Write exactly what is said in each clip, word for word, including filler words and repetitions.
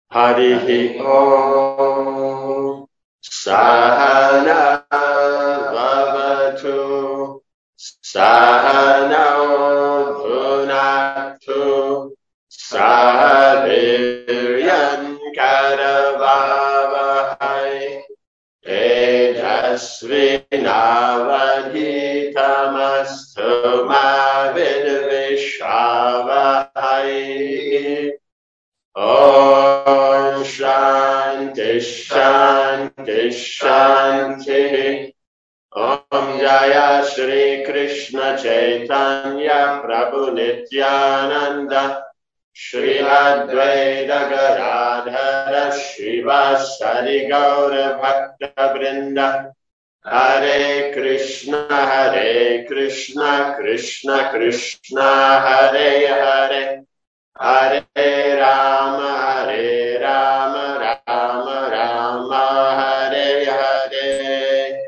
Harihi Om Sahana Bhavatu Sahano Bhunaktu Sahaviryan Karavavahai Tejasvinavadhitamastu ma vidvishavahai. Om Shanti Shanti Shanti. Om Jaya Shri Krishna Chaitanya Prabhu Nityananda Shri Advaita Gadadhara Shivasari Gaura Bhakta Vrinda. Hare Krishna Hare Krishna Krishna Krishna Hare Hare Hare Rama Hare Rama Rama Rama Hare Hare.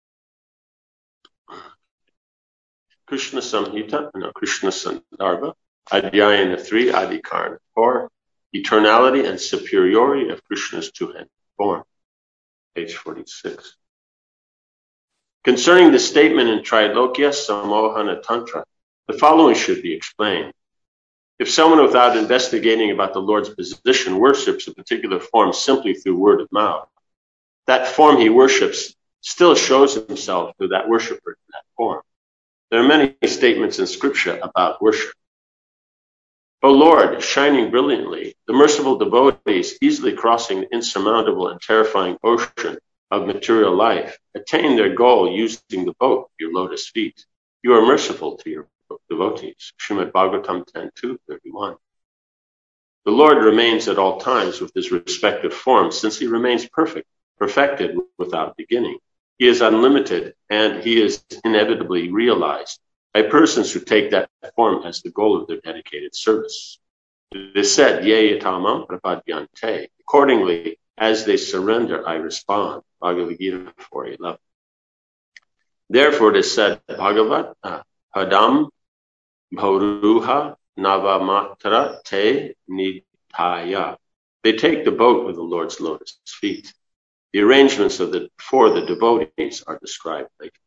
Krishna Samhita, no, Krishna Sandarbha, Adhyayana three, Adhikarana four, Eternality and Superiority of Krishna's two-handed form, page forty-six. Concerning the statement in Trailokya Samohana Tantra, the following should be explained. If someone without investigating about the Lord's position worships a particular form simply through word of mouth, that form he worships still shows himself to that worshiper in that form. There are many statements in scripture about worship. O Lord, shining brilliantly, the merciful devotees easily crossing the insurmountable and terrifying ocean of material life attain their goal using the boat of your lotus feet. You are merciful to your devotees. Srimad Bhagavatam ten two thirty-one. The Lord remains at all times with his respective forms, since he remains perfect, perfected without beginning. He is unlimited, and he is inevitably realized by persons who take that form as the goal of their dedicated service. It is said, Ye yatamam prapadyante. Accordingly, as they surrender, I respond. Bhagavad Gita four eleven. Therefore, it is said, Bhagavat Padam Bhauruha Navamatra Te Nithaya. They take the boat with the Lord's lotus feet. The arrangements of the for the devotees are described later.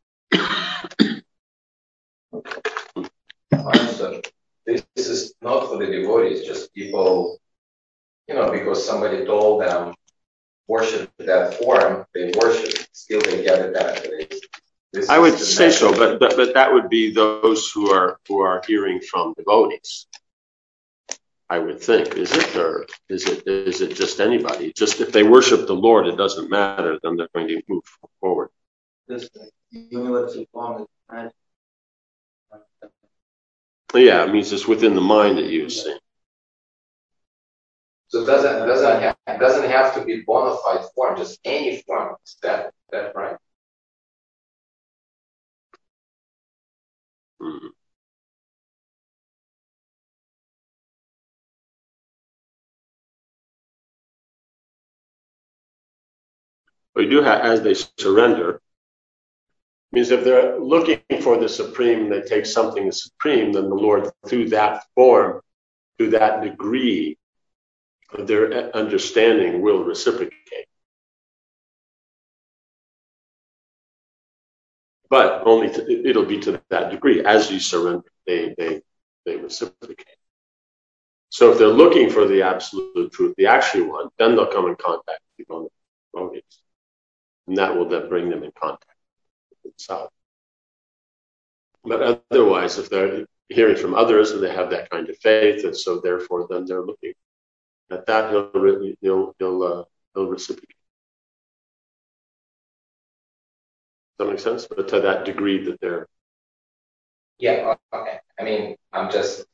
Understood. This is not for the devotees, just people, you know, because somebody told them worship that form, they worship, still they get the benefit. This I would say so, but, but but that would be those who are who are hearing from devotees. I would think, is it, or is it is it just anybody? Just if they worship the Lord, it doesn't matter. Then they're going to move forward. This universal form is. Yeah, it means it's within the mind that you see. So it doesn't doesn't have, it doesn't have to be bona fide form, just any form. Is that that right? Mm-hmm. We do have, as they surrender, means if they're looking for the supreme, they take something as supreme, then the Lord, through that form, through that degree of their understanding, will reciprocate. But only to, it'll be to that degree. As you surrender, they they they reciprocate. So if they're looking for the absolute truth, the actual one, then they'll come in contact with the devotees. And that will then bring them in contact with themselves. But otherwise, if they're hearing from others and they have that kind of faith, and so therefore then they're looking at that, he'll really, he'll, he'll, uh, he'll reciprocate. Does that make sense? But to that degree that they're... Yeah, okay. I mean, I'm just,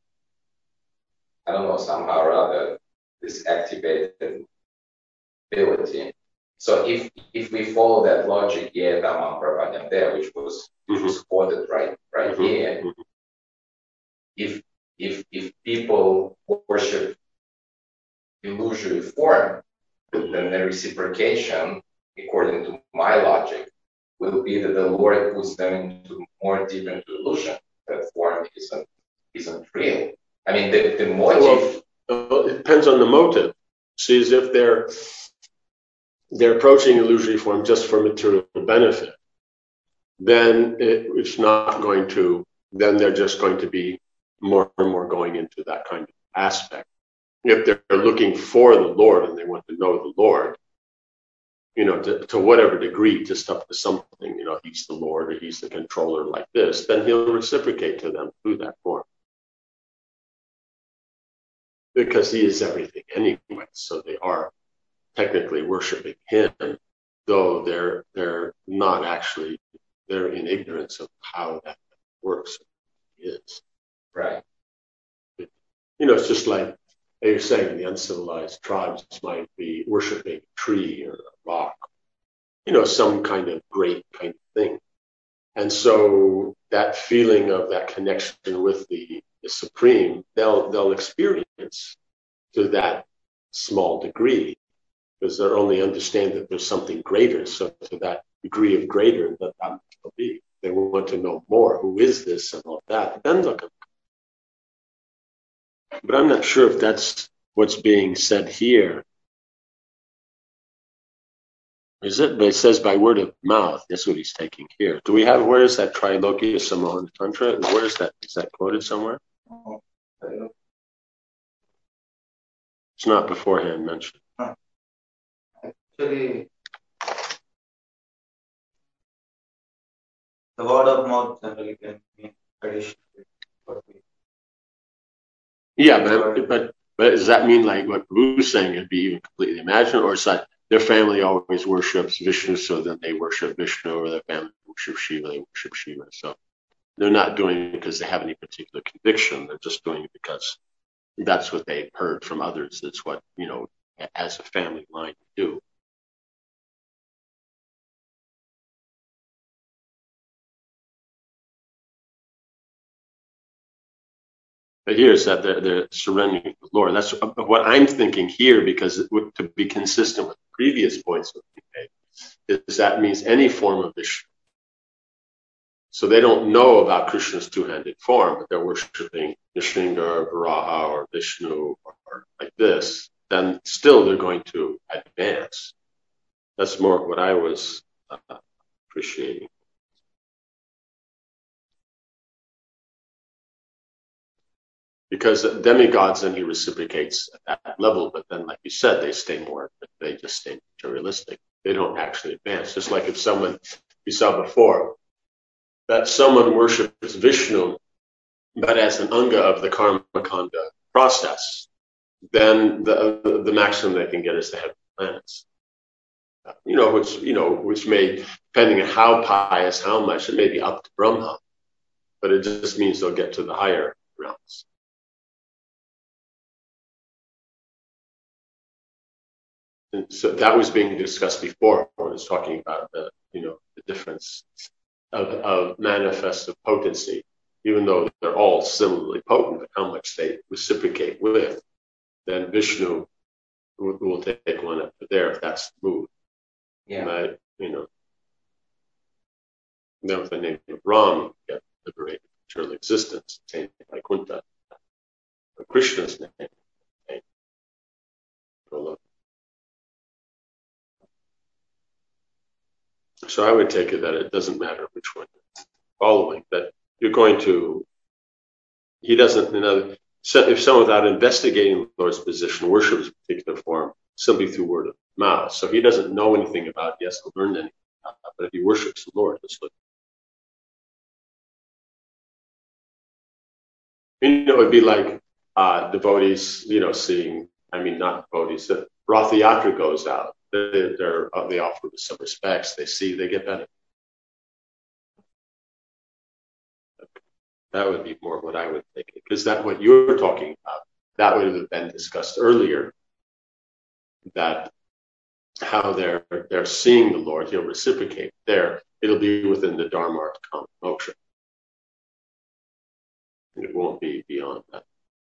I don't know, somehow or other, this activated ability. So if if we follow that logic, yeah, Dhamma Prapadyam there, which was which mm-hmm. was quoted right right mm-hmm. here. Mm-hmm. If if if people worship illusory form, then the reciprocation, according to my logic, will be that the Lord puts them into more deep into illusion. That form isn't isn't real. I mean, the, the motive. Well, it depends on the motive. See, as if they're they're approaching illusory form just for material benefit, then it, it's not going to, then they're just going to be more and more going into that kind of aspect. If they're looking for the Lord and they want to know the Lord, you know, to, to whatever degree, just up to something, you know, he's the Lord or he's the controller like this, then he'll reciprocate to them through that form. Because he is everything anyway, so they are technically worshiping him, though they're they're not actually, they're in ignorance of how that works. Is right. You know, it's just like you're saying, the uncivilized tribes might be worshiping a tree or a rock, you know, some kind of great kind of thing. And so that feeling of that connection with the, the Supreme, they'll they'll experience to that small degree, because they only understand that there's something greater. So to that degree of greater, that that will be. They want to know more. Who is this and all that? Then they'll come. But I'm not sure if that's what's being said here. Is it? But it says by word of mouth. That's what he's taking here. Do we have, where is that Trilokia Samohana Tantra? Where is that? Is that quoted somewhere? It's not beforehand mentioned. Huh. Actually, the word of mouth generally can mean addition to what we. Yeah, but, but but does that mean like what Prabhu's saying, it'd be even completely imagined, or is that their family always worships Vishnu, so then they worship Vishnu, or their family worships Shiva, they worship Shiva. So they're not doing it because they have any particular conviction. They're just doing it because that's what they've heard from others. That's what, you know, as a family line do. But here is that they're, they're surrendering to the Lord. That's what I'm thinking here, because it would, to be consistent with previous points that we made, is that means any form of Vishnu. So they don't know about Krishna's two-handed form, but they're worshiping Nrsimha or Varaha or Vishnu or, or like this, then still they're going to advance. That's more what I was uh, appreciating. Because demigods, then he reciprocates at that level, but then, like you said, they stay more, they just stay materialistic. They don't actually advance. Just like if someone, we saw before, that someone worships Vishnu, but as an anga of the karma kanda process, then the, the the maximum they can get is the heavenly planets. You know, which you know, which may, depending on how pious, how much, it may be up to Brahma, but it just means they'll get to the higher realms. And so that was being discussed before when I was talking about the, you know, the difference of, of manifestive potency, even though they're all similarly potent, but how much they reciprocate with, then Vishnu will, will take one up to there if that's the mood. Yeah. But, you know, then with the name of Ram, you get liberated from material existence, attained by Kunta. Krishna's name, attained. So I would take it that it doesn't matter which one you're following, that you're going to, he doesn't, you know, if someone without investigating the Lord's position worships a particular form simply through word of mouth, so he doesn't know anything about it, he hasn't learned anything about it, but if he worships the Lord, let's look. You know, it would be like uh, devotees, you know, seeing, I mean, not devotees, the Rath Yatra goes out. They're, they're, uh, they offer some respects. They see, they get better. That would be more what I would think, because that what you're talking about, that would have been discussed earlier. That how they're they're seeing the Lord, he'll reciprocate there. It'll be within the Dharma Artha Kama Moksha. It won't be beyond that.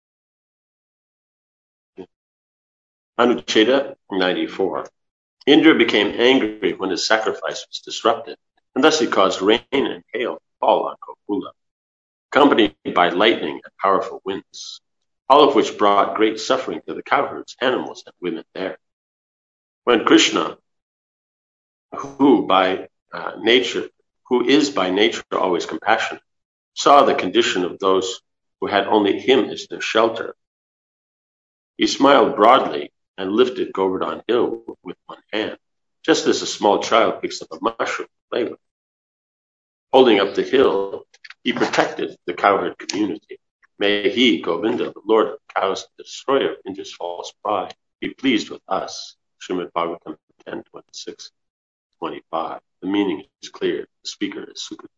Anucheta ninety-four. Indra became angry when his sacrifice was disrupted, and thus he caused rain and hail to fall on Gokula, accompanied by lightning and powerful winds. all of which brought great suffering to the cowherds, animals, and women there. When Krishna, who by uh, nature, who is by nature always compassionate, saw the condition of those who had only him as their shelter, he smiled broadly and lifted Govardhan Hill with one hand, just as a small child picks up a mushroom to play with. Holding up the hill, he protected the cowherd community. May he, Govinda, the Lord of cows, the destroyer of India's false pride, be pleased with us. Srimad Bhagavatam ten twenty-six twenty-five. The meaning is clear. The speaker is Sukadeva.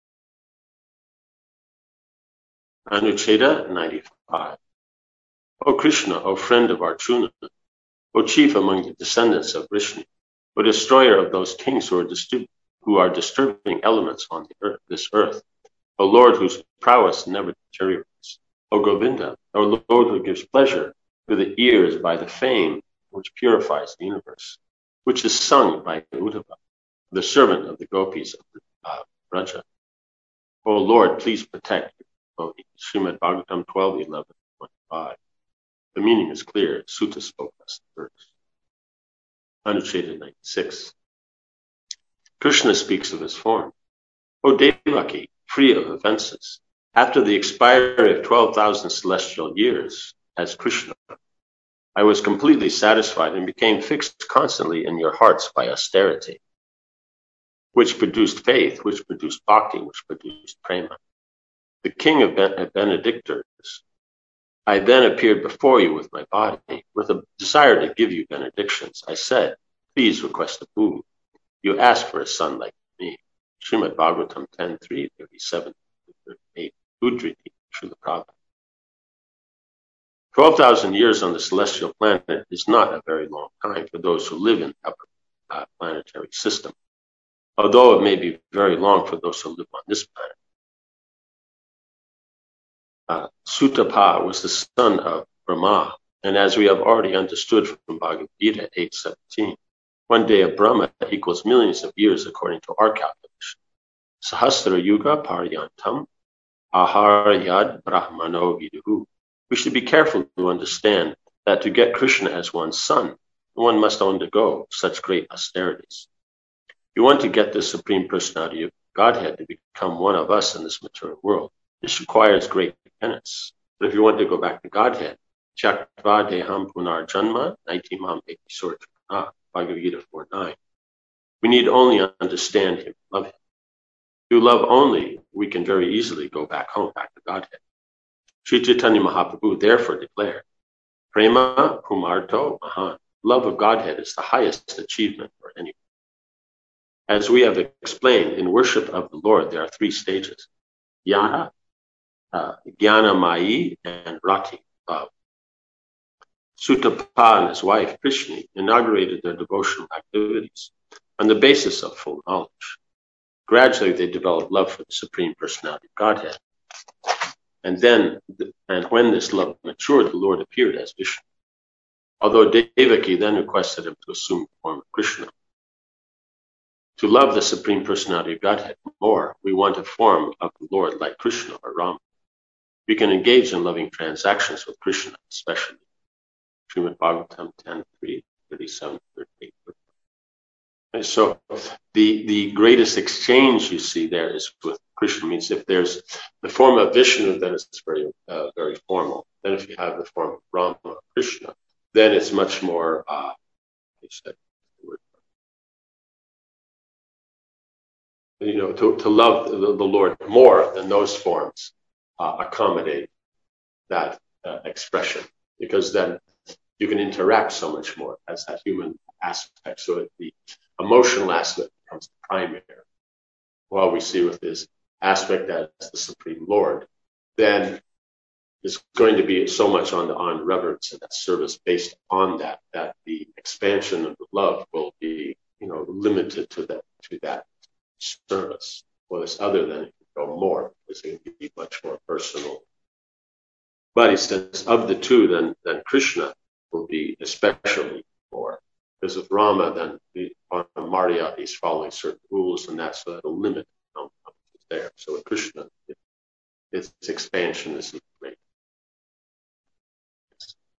Anucheda ninety-five. O Krishna, O friend of Arjuna, O chief among the descendants of Vishnu, O destroyer of those kings who are, disturb- who are disturbing elements on the earth, this earth, O Lord whose prowess never deteriorates, O Govinda, O Lord who gives pleasure to the ears by the fame which purifies the universe, which is sung by Uddhava, the servant of the gopis of uh, Braja. O Lord, please protect your devotee. Srimad Bhagavatam twelve eleven twenty-five. The meaning is clear. Sutta spoke us first. Anucheda ninety-six. Krishna speaks of his form. O Devaki, free of offenses, after the expiry of twelve thousand celestial years as Krishna, I was completely satisfied and became fixed constantly in your hearts by austerity, which produced faith, which produced bhakti, which produced prema. The king of ben- benedictors, I then appeared before you with my body, with a desire to give you benedictions. I said, please request a boon. You asked for a son like me. Srimad Bhagavatam ten three thirty-seven thirty-eight. Udriti, Srila Prabhupada. twelve thousand years on the celestial planet is not a very long time for those who live in the upper uh, planetary system, although it may be very long for those who live on this planet. Uh, Sutapa was the son of Brahma, and as we have already understood from Bhagavad Gita eight seventeen, one day of Brahma equals millions of years according to our calculation. Sahasra Yuga Paryantam Aharyad Brahmano Viduhu. We should be careful to understand that to get Krishna as one's son, one must undergo such great austerities. If you want to get the Supreme Personality of Godhead to become one of us in this material world, this requires great penance. But if you want to go back to Godhead, Chakva Deham Punar Janma, Naitimam Ekti Sorjana, Bhagavad Gita four nine. We need only understand him, love him. Through love only, we can very easily go back home, back to Godhead. Sri Chaitanya Mahaprabhu therefore declared, Prema Pumarto Mahan. Love of Godhead is the highest achievement for anyone. As we have explained, in worship of the Lord, there are three stages. Jnana, uh, Jnana Mayi, and Rati, love. Sutapa and his wife, Krishna, inaugurated their devotional activities on the basis of full knowledge. Gradually, they developed love for the Supreme Personality of Godhead. And then, and when this love matured, the Lord appeared as Vishnu. Although Devaki then requested him to assume the form of Krishna. To love the Supreme Personality of Godhead more, we want a form of the Lord like Krishna or Rama. We can engage in loving transactions with Krishna, especially. Srimad Bhagavatam ten three thirty-seven thirty-eight. And so the, the greatest exchange you see there is with Krishna. Means if there's the form of Vishnu, then it's very, uh, very formal. Then if you have the form of Rama or Krishna, then it's much more, uh, you said, you know, to, to love the, the Lord more than those forms uh, accommodate that uh, expression, because then you can interact so much more as that human aspect. So the emotional aspect becomes primary. While we see with this aspect as the Supreme Lord, then it's going to be so much on the on reverence and that service based on that, that the expansion of the love will be, you know, limited to that to that service. Well, it's other than it can go more. It's going to be much more personal. But he says of the two, then then Krishna will be especially more. Because of Rama, then the, on Maria, he's following certain rules, and that's a limit on what's there. So with Krishna, it, its expansion is great.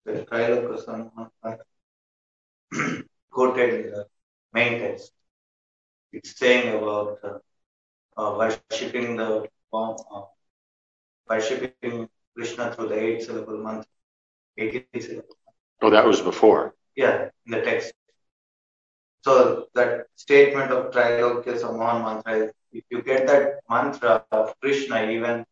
the Trilokasana quoted in the main text. It's saying about uh, uh, worshipping the form, uh, worshipping Krishna through the eight syllable mantra, eighteen syllable. Oh, that was before. Yeah, in the text. So that statement of Trilokya Sammohan mantra, if you get that mantra of Krishna, even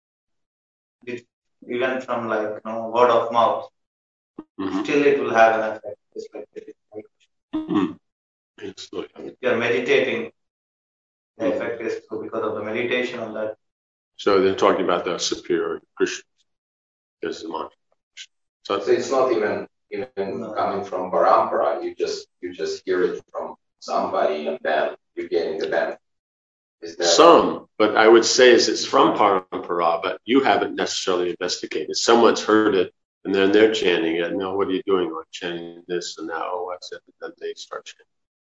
even from like you know word of mouth, mm-hmm. still it will have an effect. Just like it. Mm-hmm. It's like, if you are meditating, the mm-hmm. effect is true because of the meditation on that. So they're talking about the superior Krishna as the mantra. So, so it's not even even no. coming from parampara. You just you just hear it from somebody, and then you're getting the benefit. Is that some? Right? But I would say is it's from parampara, but you haven't necessarily investigated. Someone's heard it, and then they're chanting it. No, what are you doing? I'm chanting this, and now oh, what's it? And then they start chanting.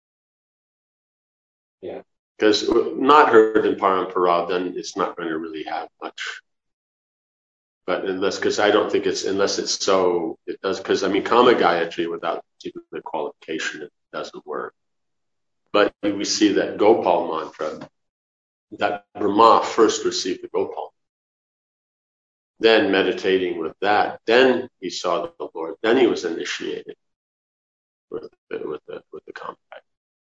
Yeah. Because not heard in parampara, then it's not going to really have much. But unless, because I don't think it's, unless it's so, it does, because I mean, Kama Gayatri without the qualification, it doesn't work. But we see that Gopal mantra, that Brahma first received the Gopal. Then meditating with that, then he saw the Lord, then he was initiated with the, with the, with the Kama Gayatri.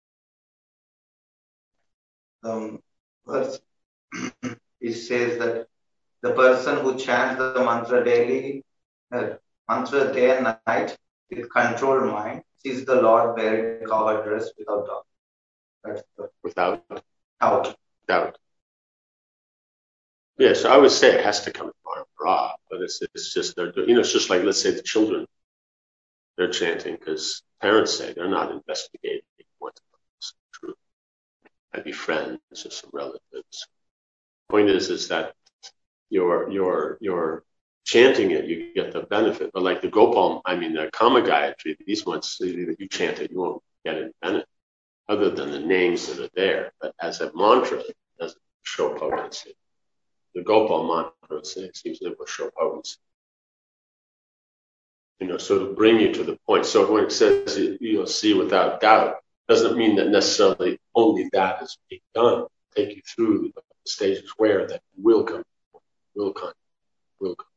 Um, verse, it says that the person who chants the mantra daily, uh, mantra day and night with controlled mind, sees the Lord wearing covered dress without doubt. That's the Without doubt. Doubt. Yes, I would say it has to come from Parampara, but it's it's just they're you know it's just like let's say the children, they're chanting because parents say they're not investigating what's true. Maybe friends or some relatives. Point is, is that you're you're you're chanting it, you get the benefit. But like the Gopal, I mean the Kama Gayatri, these ones you chant it, you won't get any benefit other than the names that are there. But as a mantra, it doesn't show potency. The Gopal mantra seems to show potency. You know, so to bring you to the point. So when it says you'll see without doubt, doesn't mean that necessarily only that is being done. Take you through the stages where that will come, will come, will come.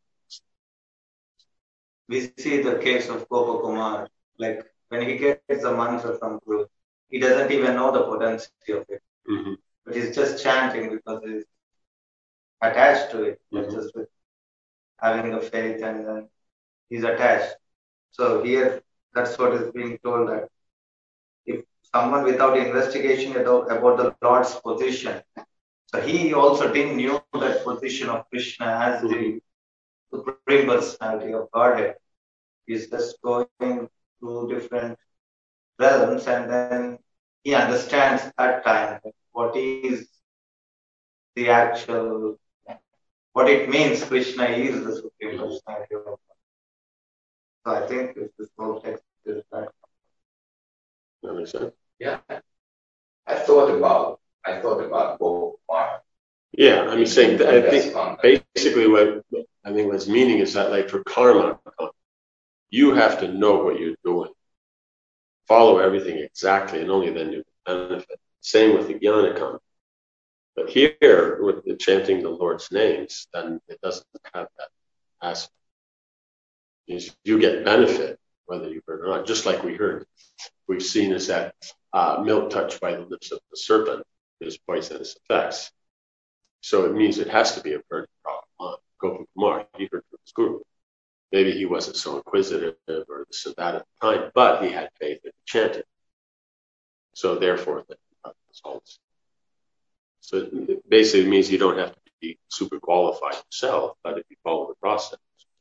We see the case of Gopakumar, like when he gets the mantra from Guru, he doesn't even know the potency of it. Mm-hmm. But he's just chanting because he's attached to it, mm-hmm. just with having the faith and then he's attached. So here, that's what is being told that if someone without investigation about, about the Lord's position, so he also didn't know that position of Krishna as the supreme personality of Godhead. He's just going through different realms and then he understands at time what is the actual, what it means Krishna is the supreme personality of God. So I think if this whole text is that. That makes sense. Yeah. I thought about I thought about both parts. Yeah, I'm saying that I think basically what I think what's meaning is that like for karma, you have to know what you're doing. Follow everything exactly, and only then you can benefit. Same with the jnana karma. But here, with the chanting the Lord's names, then it doesn't have that aspect. You get benefit, whether you heard or not. Just like we heard, we've seen is that uh, milk touched by the lips of the serpent is poisonous effects. So it means it has to be a virgin prophet. Gopakumar, he heard from his guru. Maybe he wasn't so inquisitive or this and that at the time, but he had faith and he chanted. So therefore, the results. So it basically means you don't have to be super qualified yourself, but if you follow the process.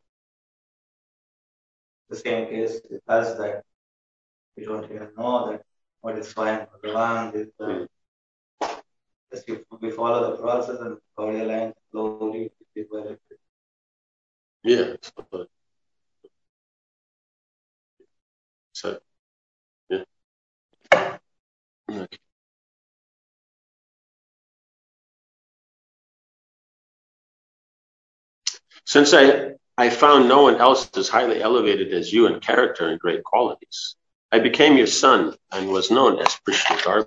The same case with us that we don't even know that what is fine for the land is uh, mm. Just we, we follow the process and body aligns slowly. Yeah. So, yeah. Okay. Since I I found no one else as highly elevated as you in character and great qualities. I became your son and was known as Krishnagarbha.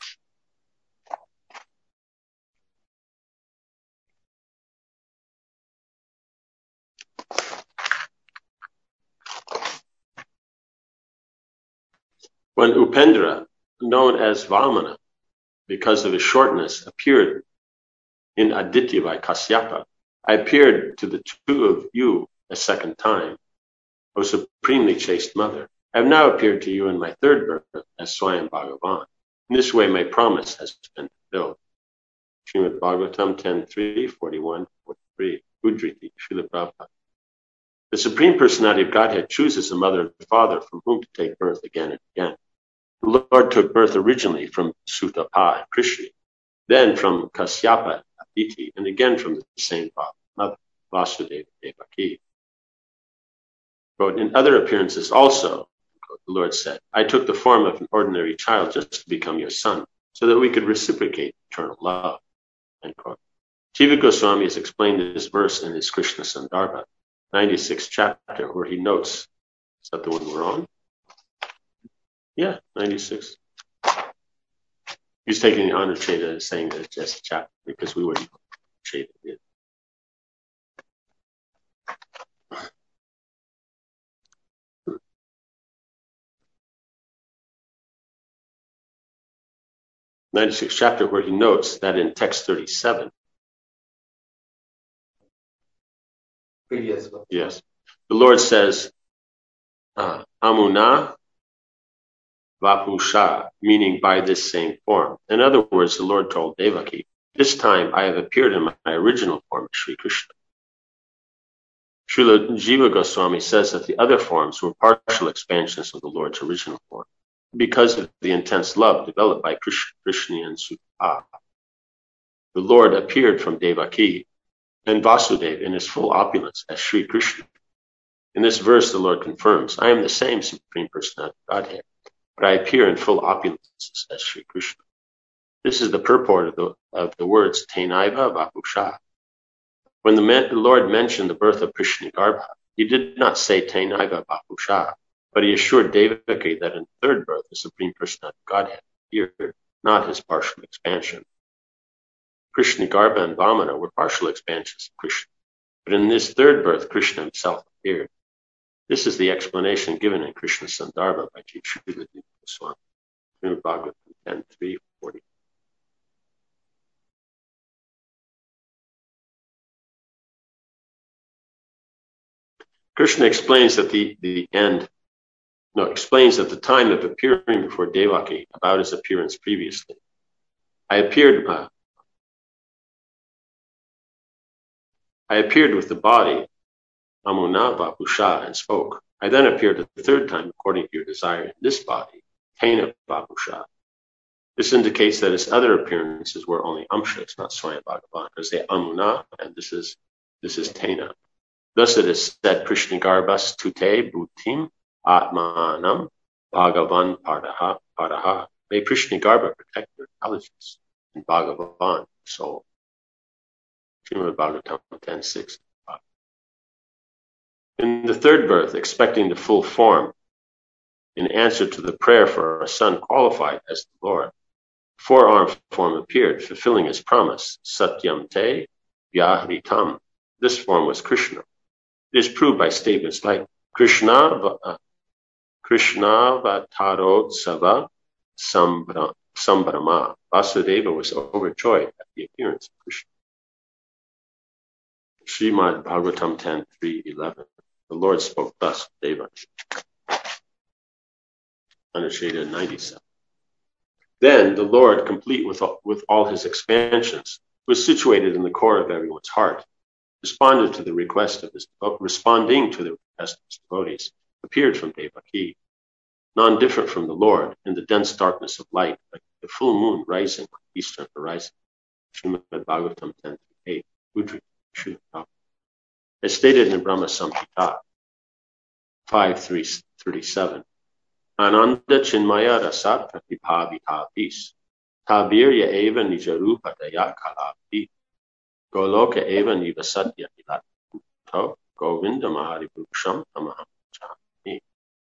When Upendra, known as Vamana, because of his shortness, appeared in Aditya by Kasyapa, I appeared to the two of you a second time, O supremely chaste mother. I have now appeared to you in my third birth as Swayam Bhagavan. In this way, my promise has been fulfilled. Srimad Bhagavatam ten three, forty-one, forty-three. Udriti, Srila Prabhupada. The Supreme Personality of Godhead chooses a mother and father from whom to take birth again and again. The Lord took birth originally from Sutapa, Krishna, then from Kasyapa, Aditi, and again from the same father, mother, Vasudeva, Devaki. But in other appearances also, the Lord said, I took the form of an ordinary child just to become your son, so that we could reciprocate eternal love. End quote. Jiva Goswami has explained this verse in his Krishna Sandarbha, ninety-sixth chapter, where he notes, is that the one we're on? Yeah, ninety-six. He's taking the honor Cheta as saying that it's just a chapter because we wouldn't Cheta it. ninety-sixth chapter where he notes that in text thirty-seven. Previous. Yes. The Lord says, uh, Amuna Vapusha, meaning by this same form. In other words, the Lord told Devaki, this time I have appeared in my original form, Sri Krishna. Srila Jiva Goswami says that the other forms were partial expansions of the Lord's original form, because of the intense love developed by Krishna, Krishna and Sutapa. The Lord appeared from Devaki and Vasudeva in his full opulence as Sri Krishna. In this verse, the Lord confirms, I am the same Supreme Personality of Godhead, but I appear in full opulence as Sri Krishna. This is the purport of the, of the words Tenaiva Vapusha. When the, man, the Lord mentioned the birth of Krishnagarbha, he did not say Tenaiva Vapusha, but he assured Devaki that in the third birth, the Supreme Personality of Godhead appeared, not his partial expansion. Krishnagarbha and Vamana were partial expansions of Krishna, but in this third birth, Krishna himself appeared. This is the explanation given in Krishna Sandarbha by Srila Jiva Goswami. Srimad Bhagavatam ten three forty. Krishna explains that the, the end, no, explains at the time of appearing before Devaki about his appearance previously. I appeared, uh, I appeared with the body, Amuna Vapusha, and spoke. I then appeared the third time according to your desire in this body, Tena Vapusha. This indicates that his other appearances were only Amshas, not Swayam Bhagavan, because they Amuna, and this is this is Tena. Thus it is said, Krishnagarbhas tute bhutim atmanam Bhagavan Pardaha Pardaha. May Krishnagarbha protect your intelligence in Bhagavan, soul. Srimad Bhagavatam ten six. In the third birth, expecting the full form, in answer to the prayer for a son qualified as the Lord, four-armed form appeared, fulfilling his promise, Satyam Te Vyahritam. This form was Krishna. It is proved by statements like Krishna uh, Krishna Vataro Sava Sambrama. Vasudeva was overjoyed at the appearance of Krishna. Srimad Bhagavatam ten three eleven. The Lord spoke thus to Devaki. Anusheda ninety-seven. Then the Lord, complete with all, with all his expansions, was situated in the core of everyone's heart, responded to the request of his, responding to the request of his devotees, appeared from Devaki, non-different from the Lord in the dense darkness of light, like the full moon rising on the eastern horizon. Srimad Bhagavatam ten eight. Udrita Srila. As stated in Brahma Samhita five three thirty-seven, Ananda Chinmaya Rasat Pratipavitavis Tabirya Eva Nijarupa Daya Kalabhi Goloka Eva Nivasatya Hilato Govindam Haripurusham Tamaham Chami.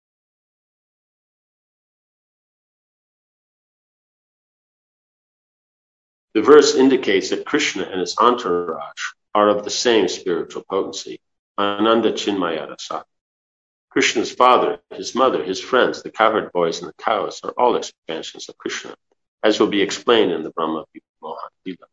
The verse indicates that Krishna and his entourage are of the same spiritual potency, Ananda Chinmaya Rasa. Krishna's father, his mother, his friends, the cowherd boys, and the cows are all expansions of Krishna, as will be explained in the Brahma Mohan Lila.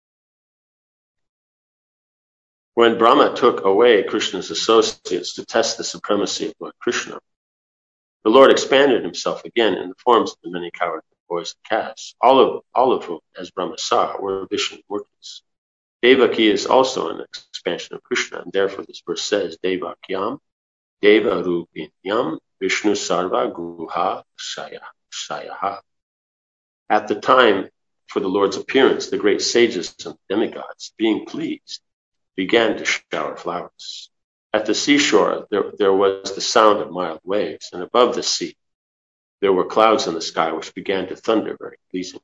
When Brahma took away Krishna's associates to test the supremacy of Lord Krishna, the Lord expanded himself again in the forms of the many cowherd boys and calves, all of, all of whom, as Brahma saw, were Vishnu Murtis. Devaki is also an expansion of Krishna, and therefore this verse says, Devakyam, Deva Rupinyam, Vishnu Sarva Guha Sayaha. At the time for the Lord's appearance, the great sages and demigods, being pleased, began to shower flowers. At the seashore, there, there was the sound of mild waves, and above the sea, there were clouds in the sky which began to thunder very pleasing.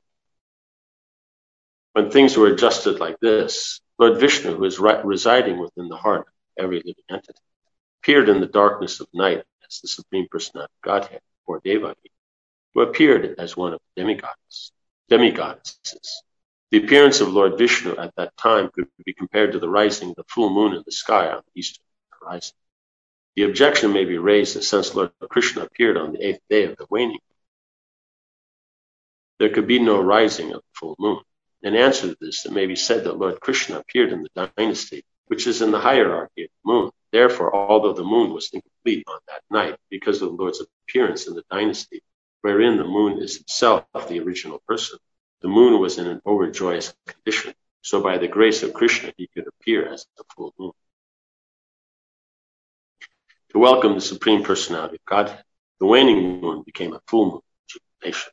When things were adjusted like this, Lord Vishnu, who is re- residing within the heart of every living entity, appeared in the darkness of night as the Supreme Personality of Godhead, or Devaki, who appeared as one of the demigods, demigoddesses. The appearance of Lord Vishnu at that time could be compared to the rising of the full moon in the sky on the eastern horizon. The objection may be raised that since Lord Krishna appeared on the eighth day of the waning, there could be no rising of the full moon. In answer to this, it may be said that Lord Krishna appeared in the dynasty, which is in the hierarchy of the moon. Therefore, although the moon was incomplete on that night because of the Lord's appearance in the dynasty, wherein the moon is itself the original person, the moon was in an overjoyous condition. So by the grace of Krishna, he could appear as the full moon. To welcome the Supreme Personality of Godhead, the waning moon became a full moon jubilation.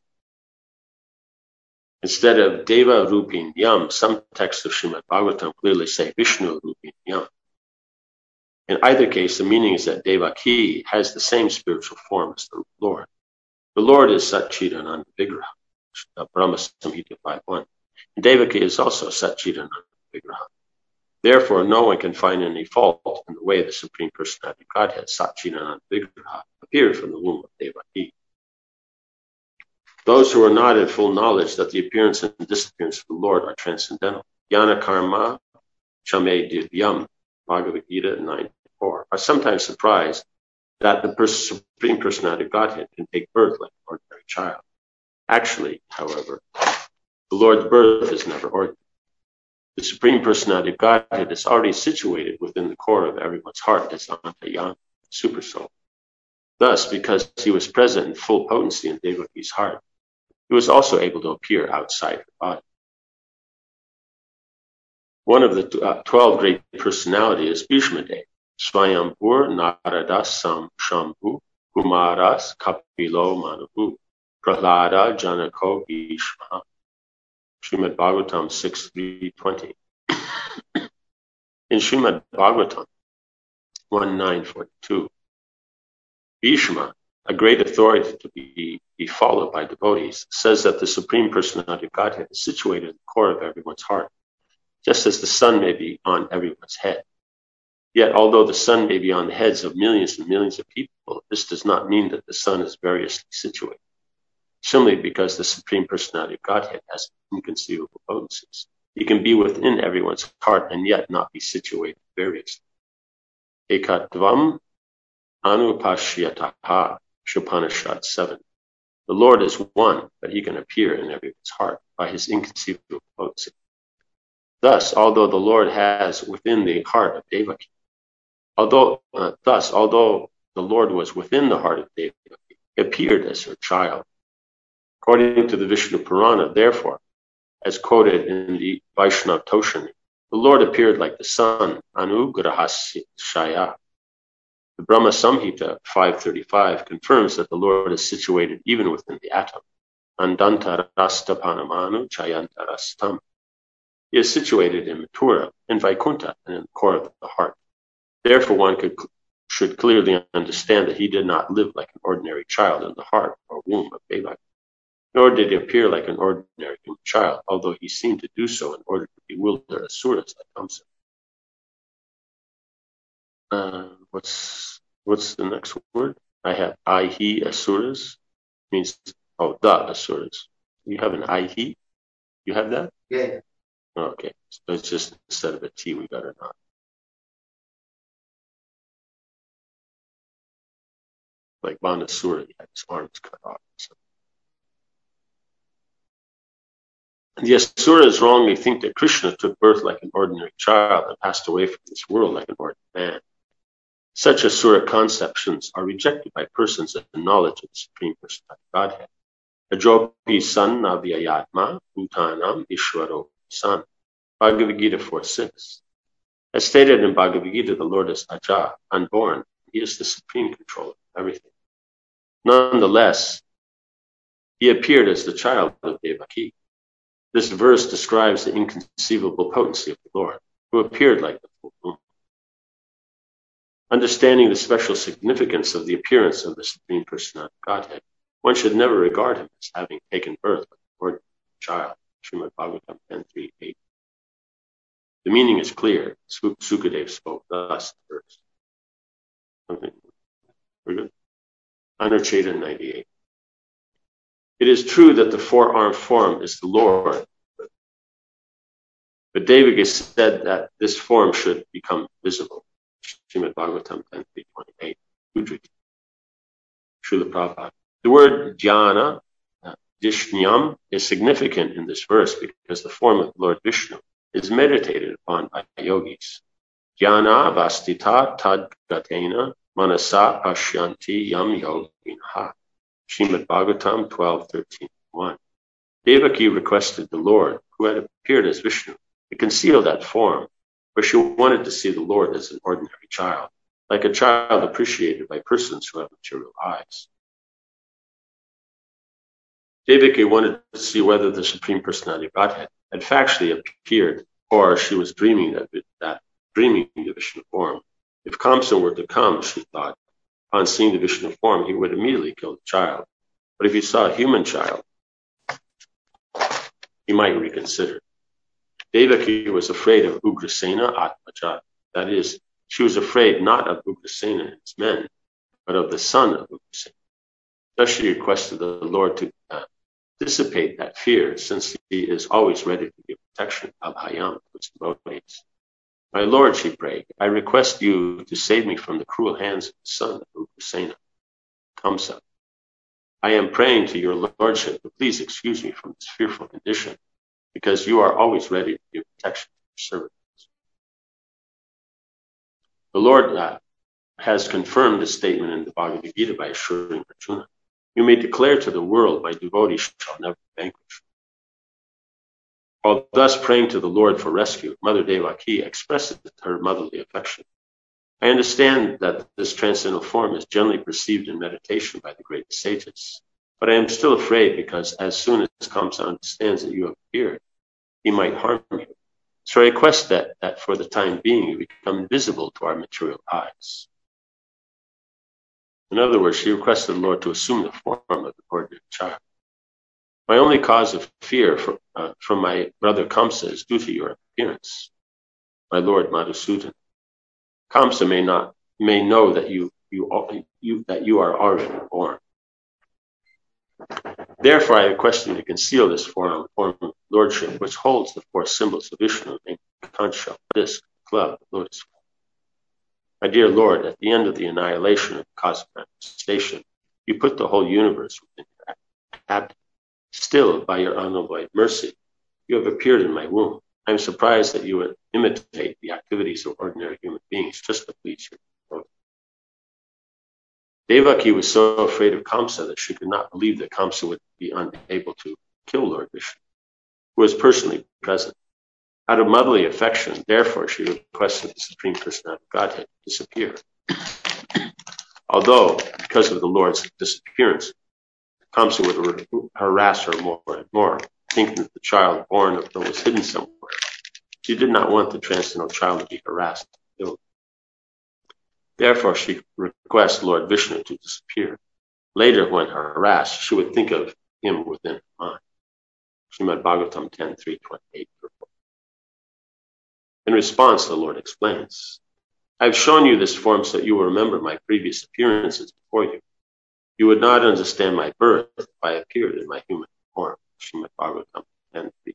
Instead of Deva Rupin Yam, some texts of Srimad Bhagavatam clearly say Vishnu Rupin Yam. In either case, the meaning is that Devaki has the same spiritual form as the Lord. The Lord is Satchidananda Vigraha, Brahma Samhita five one. And Devaki is also Satchidananda Vigraha. Therefore, no one can find any fault in the way the Supreme Personality of Godhead, Satchidananda Vigraha, appeared from the womb of Devaki. Those who are not in full knowledge that the appearance and disappearance of the Lord are transcendental, Jnana Karma Chame Divyam, Bhagavad Gita nine four, are sometimes surprised that the Supreme Personality of Godhead can take birth like an ordinary child. Actually, however, the Lord's birth is never ordinary. The Supreme Personality of Godhead is already situated within the core of everyone's heart as Antayana, Supersoul. Thus, because he was present in full potency in Devaki's heart, he was also able to appear outside her body. One of the uh, twelve great personalities is Bhishmadev, Swayambhur Naradas Sam Shambhu Kumaras Kapilo Manavu Prahlada Janako Bhishma. Srimad Bhagavatam six three twenty. In Srimad Bhagavatam one nine forty-two, Bhishma, a great authority to be, be followed by devotees, says that the Supreme Personality of Godhead is situated in the core of everyone's heart, just as the sun may be on everyone's head. Yet, although the sun may be on the heads of millions and millions of people, this does not mean that the sun is variously situated. Simply because the Supreme Personality of Godhead has inconceivable potencies, he can be within everyone's heart and yet not be situated variously. Ekatvam Anupashyataha, Upanishad seven. The Lord is one, but he can appear in everyone's heart by his inconceivable potency. Thus, although the Lord has within the heart of Devaki, although uh, thus, although the Lord was within the heart of Devaki, he appeared as her child. According to the Vishnu Purana, therefore, as quoted in the Vaishnava Toshani, the Lord appeared like the sun, Anugrahashaya. The Brahma Samhita five thirty-five confirms that the Lord is situated even within the atom. Andantarasthapanamanu chayantarastam. He is situated in Mathura, in Vaikuntha, and in the core of the heart. Therefore, one could, should clearly understand that he did not live like an ordinary child in the heart or womb of Devaki. Nor did he appear like an ordinary human child, although he seemed to do so in order to bewilder asuras like Kamsa. uh, what's what's the next word? I have I, he, asuras. Means, oh, the asuras. You have an I, he? You have that? Yeah. Okay. So it's just instead of a T, we got an I. Like Banasura, he had his arms cut off. So. The Asuras wrongly think that Krishna took birth like an ordinary child and passed away from this world like an ordinary man. Such Asura conceptions are rejected by persons of the knowledge of the Supreme Personality of Godhead. Ajopi san navyayatma bhutanam ishwaro san. Bhagavad Gita four six. As stated in Bhagavad Gita, the Lord is Aja, unborn. He is the supreme controller of everything. Nonetheless, he appeared as the child of Devaki. This verse describes the inconceivable potency of the Lord, who appeared like the full moon. Understanding the special significance of the appearance of the Supreme Personality of Godhead, one should never regard him as having taken birth like an ordinary child. Srimad Bhagavatam ten three eight. The meaning is clear. Sukadeva spoke thus first. Okay. We're good. Anucheta ninety-eight. It is true that the four-armed form is the Lord, but Devaki said that this form should become visible. Srimad Bhagavatam ten three twenty-eight. Udriti. Srila Prabhupada. The word jnana, uh, Dishnyam, is significant in this verse because the form of Lord Vishnu is meditated upon by yogis. Jnana vastita tad gatena manasa pashyanti yam yoginha. Srimad Bhagavatam twelve thirteen one. Devaki requested the Lord, who had appeared as Vishnu, to conceal that form, for she wanted to see the Lord as an ordinary child, like a child appreciated by persons who have material eyes. Devaki wanted to see whether the Supreme Personality of Godhead had factually appeared, or she was dreaming that, that dreaming the Vishnu form. If Kamsa were to come, she thought, upon seeing the Vishnu form, he would immediately kill the child. But if he saw a human child, he might reconsider. Devaki was afraid of Ugrasena Atmaja. That is, she was afraid not of Ugrasena and his men, but of the son of Ugrasena. Thus she requested the Lord to uh, dissipate that fear, since he is always ready to give protection of Hayam to his devotees. My Lord, she prayed, I request you to save me from the cruel hands of the son of Ugrasena, Kamsa. I am praying to your Lordship to please excuse me from this fearful condition, because you are always ready to give protection to your servants. The Lord uh, has confirmed this statement in the Bhagavad Gita by assuring Arjuna, you may declare to the world, my devotees shall never vanquish. While thus praying to the Lord for rescue, Mother Devaki expresses her motherly affection. I understand that this transcendental form is generally perceived in meditation by the great sages, but I am still afraid because as soon as Kamsa understands that you have appeared, he might harm you. So I request that, that for the time being you become invisible to our material eyes. In other words, she requested the Lord to assume the form of an ordinary child. My only cause of fear for, uh, from my brother Kamsa is due to your appearance, my Lord Madhusudan. Kamsa may not may know that you you, you that you are already born. Therefore, I request you to conceal this form, form of lordship, which holds the four symbols of Vishnu, named concha, disc, club, lotus. My dear Lord, at the end of the annihilation of cosmic manifestation, you put the whole universe within your abdomen. Still, by your unalloyed mercy, you have appeared in my womb. I am surprised that you would imitate the activities of ordinary human beings just to please your devotee. Devaki was so afraid of Kamsa that she could not believe that Kamsa would be unable to kill Lord Vishnu, who was personally present. Out of motherly affection, therefore, she requested the Supreme Personality of Godhead to disappear. Although, because of the Lord's disappearance, Kamsa would harass her more and more, thinking that the child born of her was hidden somewhere. She did not want the transcendental child to be harassed and killed. Therefore, she requests Lord Vishnu to disappear. Later, when harassed, she would think of him within her mind. Srimad Bhagavatam ten three twenty-eight. In response, the Lord explains, I've shown you this form so that you will remember my previous appearances before you. You would not understand my birth if I appeared in my human form. Srimad Bhagavatam ten three.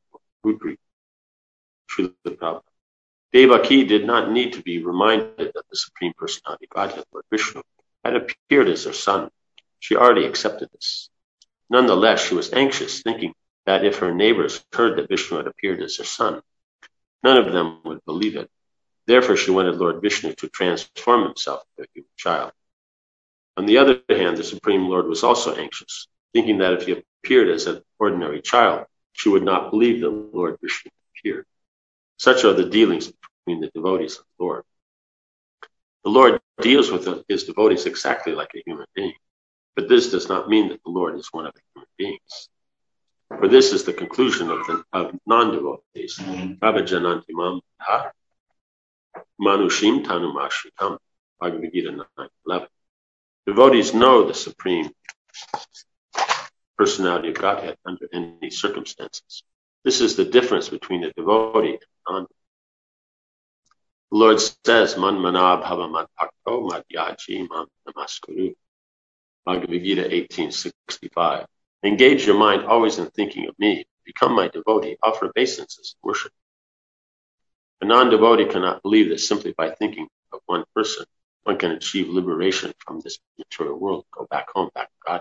Srila Prabhupada. Devaki did not need to be reminded that the Supreme Personality Godhead, Lord Vishnu, had appeared as her son. She already accepted this. Nonetheless, she was anxious, thinking that if her neighbors heard that Vishnu had appeared as her son, none of them would believe it. Therefore, she wanted Lord Vishnu to transform himself into a human child. On the other hand, the Supreme Lord was also anxious, thinking that if he appeared as an ordinary child, she would not believe that Lord Vishnu appeared. Such are the dealings between the devotees of the Lord. The Lord deals with his devotees exactly like a human being, but this does not mean that the Lord is one of the human beings. For this is the conclusion of, the, of non-devotees. Avajananti mam ha manushim tanumashritam. Bhagavad Gita nine eleven. Devotees know the Supreme Personality of Godhead under any circumstances. This is the difference between a devotee and a non-devotee. The Lord says, Man manab hava mad bhakto madhyaji mam namaskuru. Bhagavad Gita eighteen sixty-five. Engage your mind always in thinking of me. Become my devotee. Offer obeisances and worship. A non-devotee cannot believe that simply by thinking of one person, one can achieve liberation from this material world, go back home, back to God.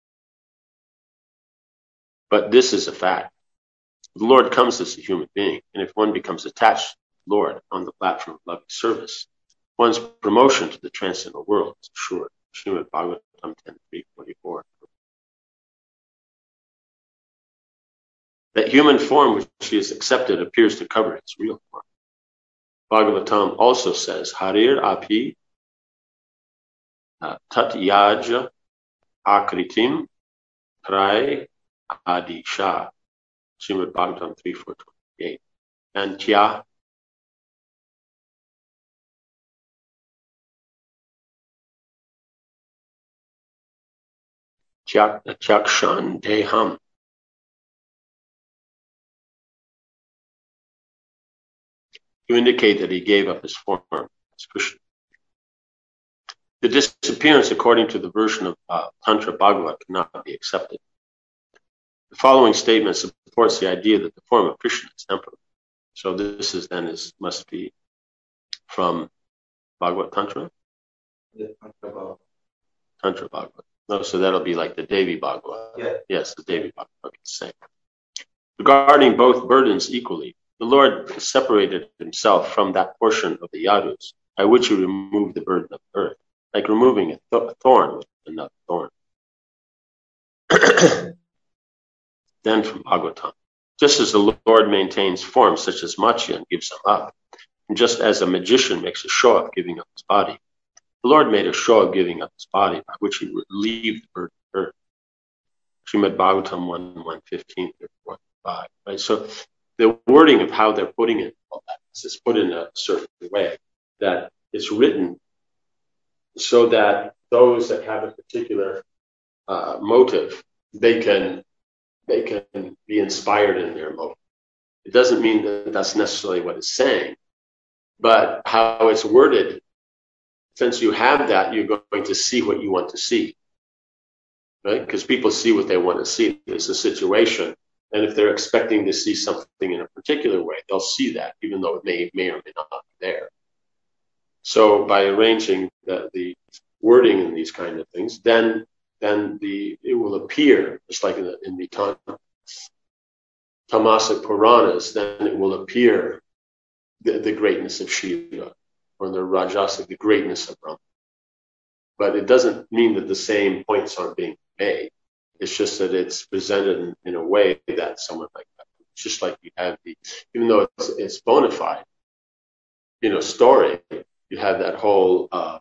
But this is a fact. The Lord comes as a human being, and if one becomes attached to the Lord on the platform of loving service, one's promotion to the transcendental world is assured. Srimad Bhagavatam ten three forty-four. That human form which he has accepted appears to cover its real form. Bhagavatam also says, Harir api tat yaja akritim trai adisha. Srimad Bhagavatam three four twenty-eight. And kya chakshan deham. To indicate that he gave up his form as Krishna. The disappearance, according to the version of uh, Tantra Bhagavad, cannot be accepted. The following statement supports the idea that the form of Krishna is temporal. So this is then is must be from Bhagavad Tantra? Yeah, Tantra Bhagavad. Tantra Bhagavad. No, so that'll be like the Devi Bhagavad. Yeah. Yes, the Devi Bhagavad. Okay, same. Regarding both burdens equally, the Lord separated himself from that portion of the yadus by which he removed the burden of the earth, like removing a, th- a thorn with another thorn. Then from Bhagavatam, just as the Lord maintains forms such as Matsya and gives them up, and just as a magician makes a show of giving up his body, the Lord made a show of giving up his body by which he relieved the burden of the earth. Srimad Bhagavatam one one fifteen through forty-five. Right? So the wording of how they're putting it is put in a certain way that it's written so that those that have a particular uh, motive, they can they can be inspired in their motive. It doesn't mean that that's necessarily what it's saying, but how it's worded, since you have that, you're going to see what you want to see, right? Because people see what they want to see. There's a situation, and if they're expecting to see something in a particular way, they'll see that, even though it may, may or may not be there. So by arranging the, the wording in these kind of things, then then the it will appear, just like in the, in the tam, Tamasic Puranas, then it will appear the, the greatness of Shiva, or the Rajasic, the greatness of Brahma. But it doesn't mean that the same points aren't being made. It's just that it's presented in, in a way that someone like that, just like you have the, even though it's, it's bona fide, you know, story, you have that whole uh,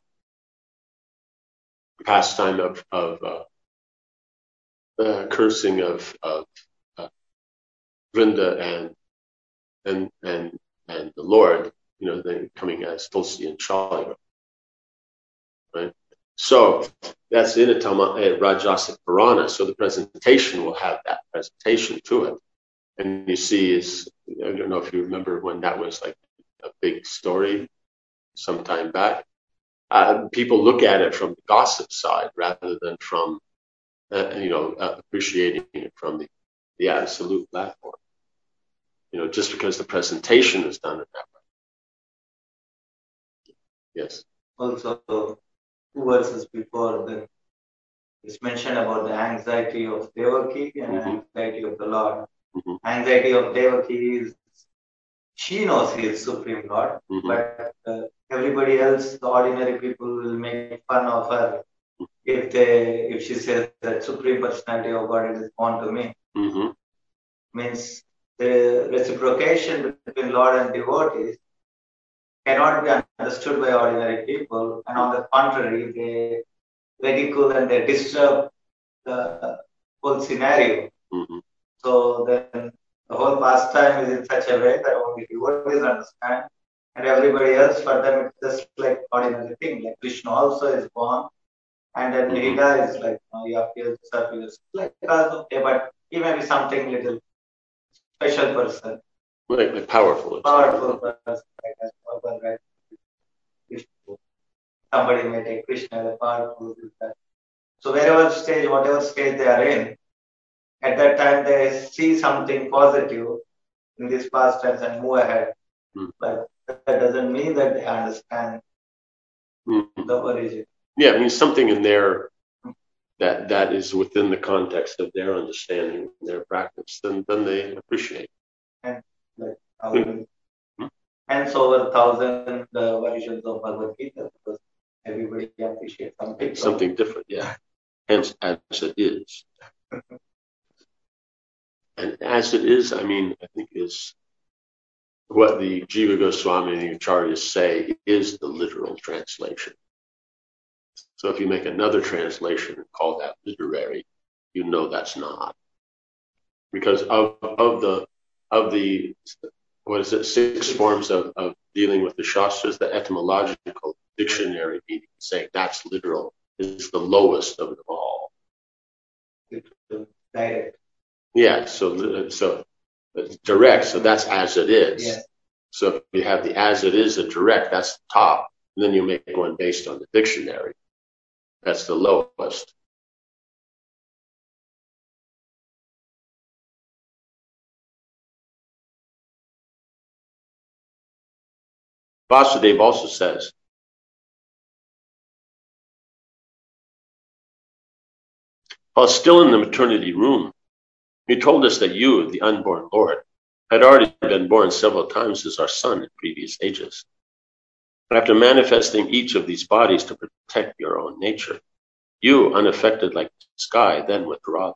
pastime of, of uh, uh, cursing of, of uh, Vrinda and and and and the Lord, you know, then coming as Tulsi and Shalya, right? So that's in a, Tama, a Rajasic Purana. So the presentation will have that presentation to it, and you see is I don't know if you remember when that was like a big story. some time back. Uh, people look at it from the gossip side rather than from, uh, you know, uh, appreciating it from the, the absolute platform. You know, just because the presentation is done in that way. Yes. Also, two verses before that, it's mentioned about the anxiety of Devaki and Mm-hmm. anxiety of the Lord. Mm-hmm. Anxiety of Devaki is, she knows he is Supreme Lord, Mm-hmm. but uh, everybody else, the ordinary people, will make fun of her if they, if she says that Supreme Personality of God is born to me. Mm-hmm. Means the reciprocation between Lord and devotees cannot be understood by ordinary people, and on the contrary, they ridicule and they disturb the whole scenario. Mm-hmm. So then the whole pastime is in such a way that only devotees understand, and everybody else, for them, it's just like ordinary thing. Like Krishna also is born, and then Mm-hmm. he dies. Like, you know, he appears to serve you. Like, okay, but he may be something little special person. Like, like powerful. Powerful person, like as Prabhupada, right? If somebody may take Krishna as a powerful person. So wherever stage, whatever stage they are in, at that time they see something positive in these pastimes and move ahead. Mm-hmm. But that doesn't mean that they understand Mm-hmm. the origin. Yeah, it means something in there that that is within the context of their understanding, their practice, then then they appreciate. And like Mm-hmm. hence over thousand uh, versions of Bhagavad Gita, because everybody appreciates something. Something different, yeah. Hence, as it is. And as it is, I mean, I think is what the Jiva Goswami and the Acharyas say is the literal translation. So if you make another translation and call that literary, you know that's not. Because of, of the of the what is it, six forms of, of dealing with the Shastras, the etymological dictionary meaning, saying that's literal, is the lowest of them all. Direct. Yeah, so so it's direct, so that's as it is. Yes. So if you have the as it is, a direct, that's the top. And then you make one based on the dictionary. That's the lowest. Vasudeva also says, while still in the maternity room, he told us that you, the unborn Lord, had already been born several times as our son in previous ages. But after manifesting each of these bodies to protect your own nature, you, unaffected like the sky, then withdraw.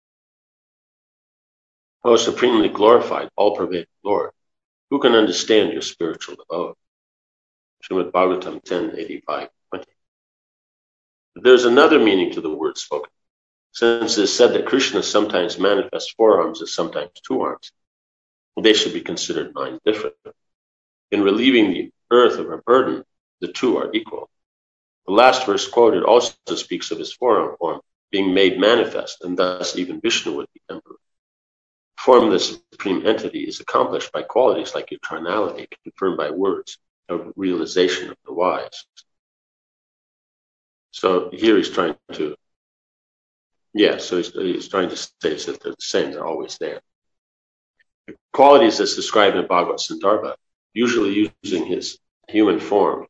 O supremely glorified, all-pervading Lord, who can understand your spiritual abode? Srimad Bhagavatam ten eighty-five twenty. There's another meaning to the word spoken, since it is said that Krishna sometimes manifests four arms and sometimes two arms. They should be considered nine different. In relieving the earth of her burden, the two are equal. The last verse quoted also speaks of his four-arm form being made manifest, and thus even Vishnu would be emperor. The form of the supreme entity is accomplished by qualities like eternality, confirmed by words of realization of the wise. So here he's trying to, yeah, so he's, he's trying to say that they're the same, they're always there. The qualities that's described in Bhagavad Sandarbha, usually using his human form,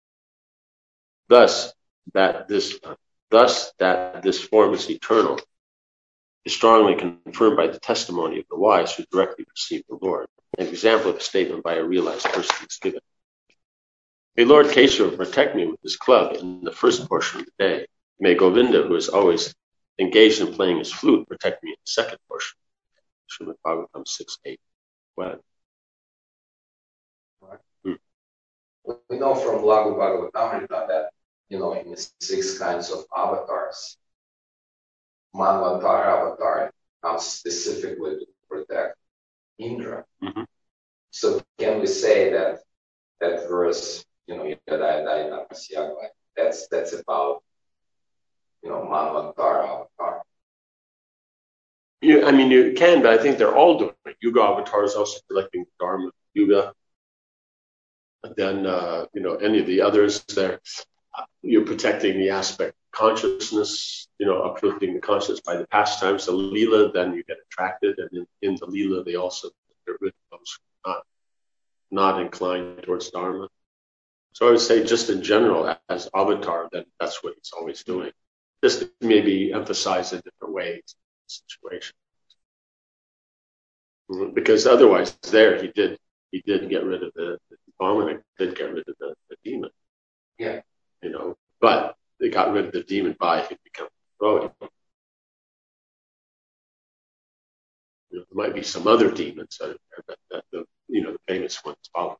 thus that this, thus that this form is eternal, is strongly confirmed by the testimony of the wise who directly perceive the Lord. An example of a statement by a realized person is given. May Lord Kesava protect me with his club in the first portion of the day. May Govinda, who is always engaged in playing his flute, protect me in the second portion. Srimad Bhagavatam six eight. Well, hmm. We know from Lagu Bhagavatamrita that, you know, in the six kinds of avatars, Manvantar avatar comes specifically to protect Indra. Mm-hmm. So can we say that that verse, you know, that's that's about, you know, Manvantar avatar? Yeah, I mean, you can, but I think they're all doing it. Yuga avatar is also collecting the Dharma Yuga. than uh, you know any of the others. There, you're protecting the aspect of consciousness, you know, uplifting the consciousness by the pastimes, the lila. Then you get attracted, and in, in the lila they also get rid of those who are not not inclined towards dharma. So I would say, just in general, as avatar, that that's what he's always doing. Just maybe emphasize in different ways situation. Because otherwise, there he did he did get rid of the, the vomit, did get rid of the, the demon. Yeah. You know, but they got rid of the demon by him becoming devotee. You know, there might be some other demons that, that, that the you know the famous ones follow.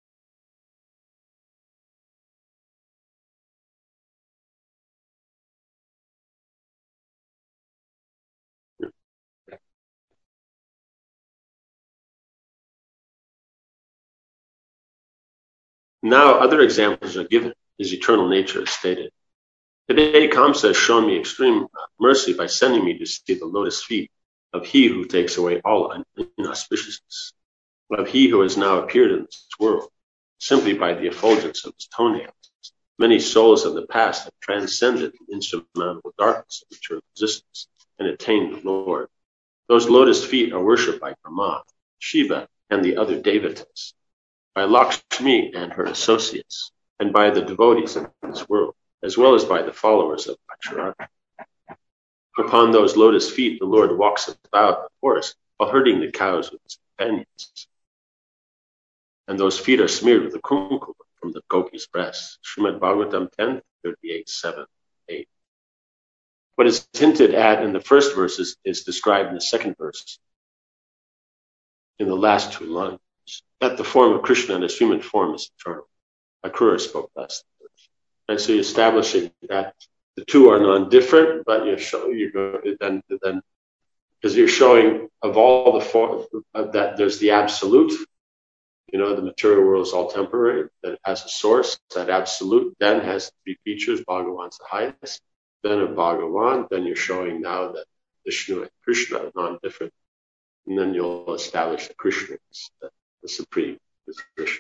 Now, other examples are given. His eternal nature is stated. Today, Kamsa has shown me extreme mercy by sending me to see the lotus feet of he who takes away all inauspiciousness, of he who has now appeared in this world, simply by the effulgence of his toenails. Many souls of the past have transcended the insurmountable darkness of material existence and attained the Lord. Those lotus feet are worshipped by Brahma, Shiva, and the other devatas, by Lakshmi and her associates, and by the devotees of this world, as well as by the followers of Acharya. Upon those lotus feet, the Lord walks about the forest while herding the cows with his companions. And those feet are smeared with the kumkum from the gopi's breast. Srimad Bhagavatam ten, thirty-eight, seven, eight. What is hinted at in the first verse is, is described in the second verse, in the last two lines. That the form of Krishna and his human form is eternal. Akrura spoke last. And so you're establishing that the two are non-different, but you're showing, you go, then, then, because you're showing of all the form, uh, that there's the absolute, you know, the material world is all temporary, that it has a source, that absolute then has three features, Bhagavan's the highest, then of Bhagavan, then you're showing now that Vishnu and Krishna are non-different, and then you'll establish that Krishna is the, the supreme position.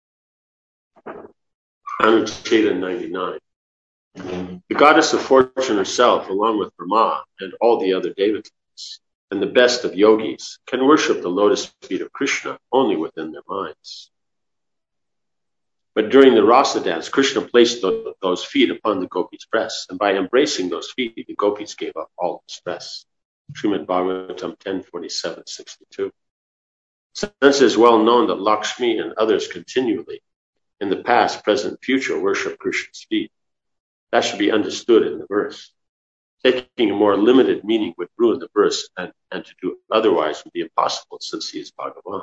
Anucheta ninety-nine. The goddess of fortune herself, along with Brahma and all the other devatas, and the best of yogis, can worship the lotus feet of Krishna only within their minds. But during the rasa dance, Krishna placed those feet upon the gopis' breasts, and by embracing those feet, the gopis gave up all distress. Srimad Bhagavatam ten, forty-seven, sixty-two. Since it is well known that Lakshmi and others continually, in the past, present, future, worship Krishna's feet, that should be understood in the verse. Taking a more limited meaning would ruin the verse, and, and to do otherwise would be impossible since he is Bhagavan.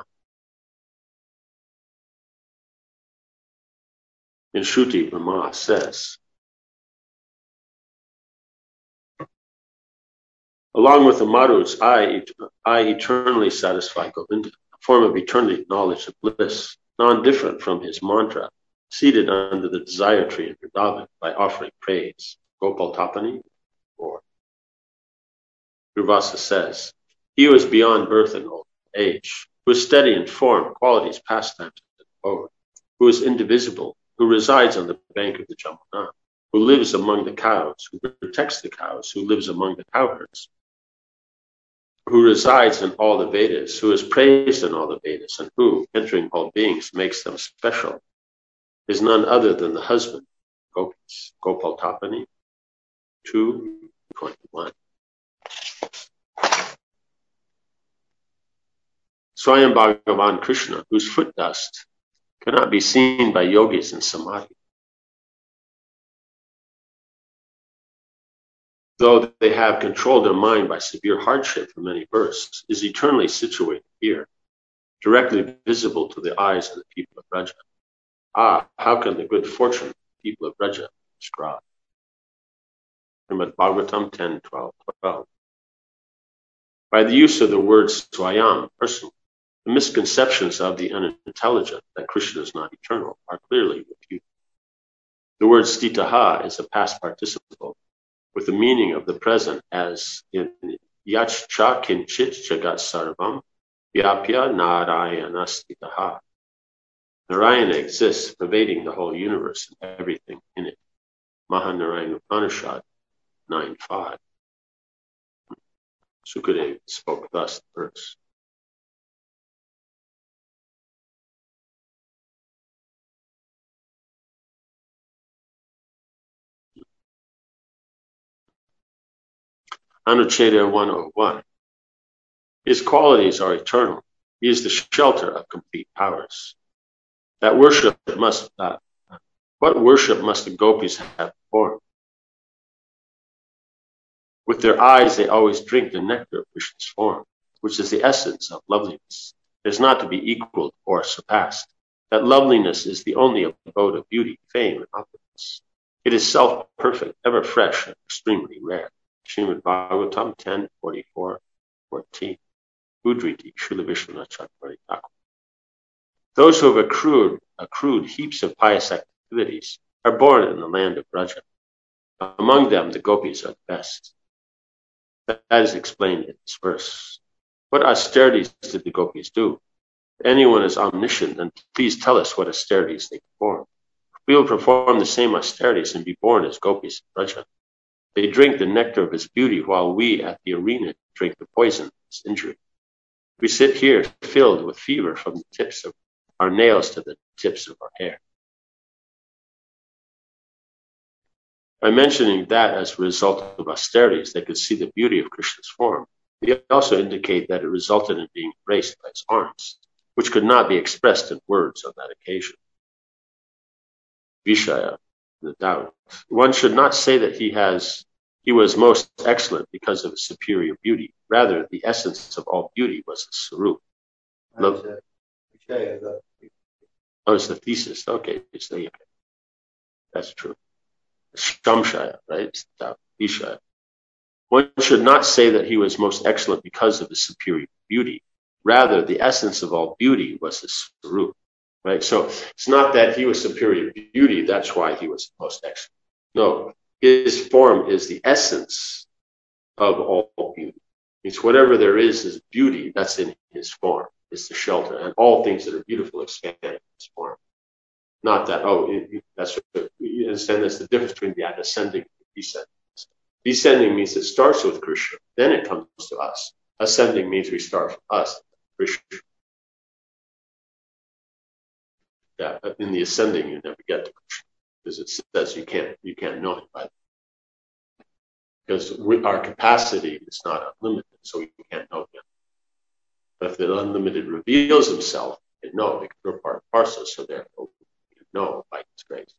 In Shruti, Brahma says, along with the Marus, I, I eternally satisfy Govinda, a form of eternally knowledge of bliss, non-different from his mantra, seated under the desire tree in Vrindavan by offering praise. Gopal Tapani, or Durvasa says, he who is beyond birth and old age, who is steady in form, qualities, pastimes, and abode, who is indivisible, who resides on the bank of the Jamuna, who lives among the cows, who protects the cows, who lives among the cowherds, who resides in all the Vedas, who is praised in all the Vedas, and who, entering all beings, makes them special, is none other than the husband, Gopis, Gopal Tapani, two twenty-one. Swayam Bhagavan Krishna, whose foot dust cannot be seen by yogis in samadhi, though they have controlled their mind by severe hardship for many births, is eternally situated here, directly visible to the eyes of the people of Braja. Ah, how can the good fortune of the people of Braja be described? Srimad Bhagavatam ten, twelve, twelve. By the use of the word Swayam, personal, the misconceptions of the unintelligent that Krishna is not eternal are clearly refuted. The word Stitaha is a past participle with the meaning of the present, as in Yachcha Kinchit Jagat Sarvam Vyapya Narayana Stitaha. Narayana exists, pervading the whole universe and everything in it. Mahanarayana Upanishad nine five. Sukadeva spoke thus the verse. Anucheta one oh one. His qualities are eternal. He is the shelter of complete powers. That worship must, uh, what worship must the gopis have performed? With their eyes, they always drink the nectar of Krishna's form, which is the essence of loveliness. It is not to be equaled or surpassed. That loveliness is the only abode of beauty, fame, and opulence. It is self-perfect, ever fresh, and extremely rare. Srimad Bhagavatam ten forty-four fourteen. Udriti, Srila Vishwanath Chakravarti Thakur. Those who have accrued, accrued heaps of pious activities are born in the land of Braja. Among them, the gopis are the best. That is explained in this verse. What austerities did the gopis do? If anyone is omniscient, then please tell us what austerities they perform. We will perform the same austerities and be born as gopis in Braja. They drink the nectar of his beauty, while we at the arena drink the poison of his injury. We sit here filled with fever from the tips of our nails to the tips of our hair. By mentioning that as a result of austerities, they could see the beauty of Krishna's form. They also indicate that it resulted in being embraced by his arms, which could not be expressed in words on that occasion. Vishaya, the doubt. One should not say that he has he was most excellent because of his superior beauty. Rather, the essence of all beauty was his sarup. Love. Oh, it's the thesis. Okay, it's the, that's true. Shamshaya, right? It's Vishaya. One should not say that he was most excellent because of his superior beauty. Rather, the essence of all beauty was his sarup. Right? So it's not that he was superior beauty, that's why he was most excellent. No, his form is the essence of all beauty. It's whatever there is is beauty, that's in his form, is the shelter. And all things that are beautiful expand in his form. Not that, oh, it, that's, you understand that's the difference between the ascending and descending. Descending means it starts with Krishna, then it comes to us. Ascending means we start from us, Krishna. Yeah, in the ascending, you never get to Krishna because it says you can't you can't know him by that. Because we, our capacity is not unlimited, so we can't know him. But if the unlimited reveals himself, we can know because we're part and parcel, so therefore we can know by his grace.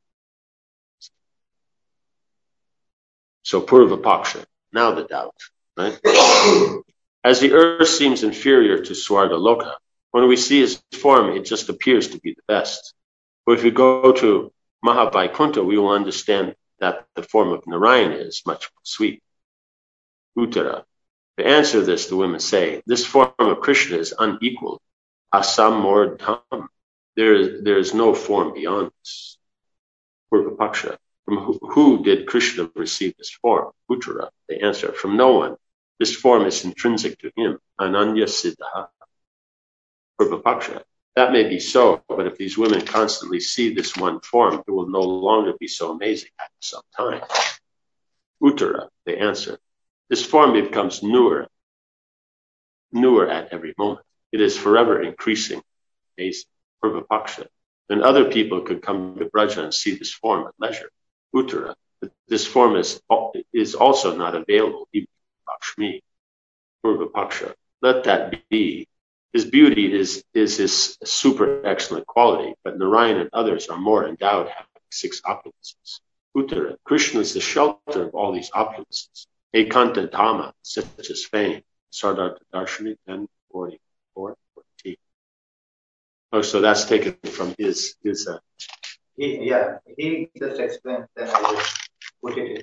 So Purva Paksha, now the doubt, right? As the earth seems inferior to Swarga Loka, when we see his form, it just appears to be the best. But if we go to Mahavaikuntha, we will understand that the form of Narayana is much more sweet. Uttara. To answer this, the women say, this form of Krishna is unequaled. Asamordham. There is, there is no form beyond this. Purvapaksha. From who, who did Krishna receive this form? Uttara. They answer, from no one. This form is intrinsic to him. Ananya Siddha. Purvapaksha. That may be so, but if these women constantly see this one form, it will no longer be so amazing after some time. Uttara, they answer, this form becomes newer, newer at every moment. It is forever increasing, amazing. Purvapaksha. Then other people could come to Braja and see this form at leisure. Uttara, this form is, is also not available even to Lakshmi. Purvapaksha, let that be. His beauty is, is his super excellent quality, but Narayana and others are more endowed, having six opulences. Uttara, Krishna is the shelter of all these opulences. Ekanta Dhamma, such as fame. Sardartha Darshani, ten forty-four fourteen. Oh, so that's taken from his, his uh, he, yeah, he just explained, then I will put it in.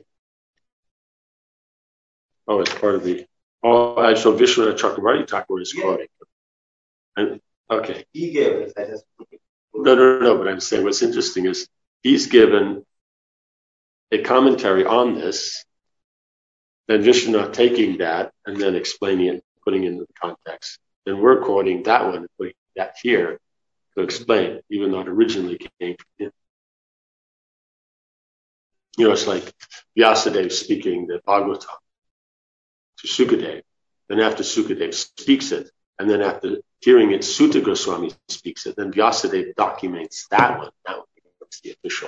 Oh, it's part of the, oh, so Vishwanath Chakravarti Thakur is quoting. And, okay. He gave it, I just put it. No, no, no, but I'm saying what's interesting is he's given a commentary on this, then Vishwanath taking that and then explaining it, putting it into the context. Then we're quoting that one and putting that here. to explain, even though it originally came from him. You know, it's like Vyasadeva speaking the Bhagavatam to Sukadev. Then after Sukadev speaks it, and then after hearing it, Sutta Goswami speaks it. Then Vyasadeva documents that one. That one becomes the official.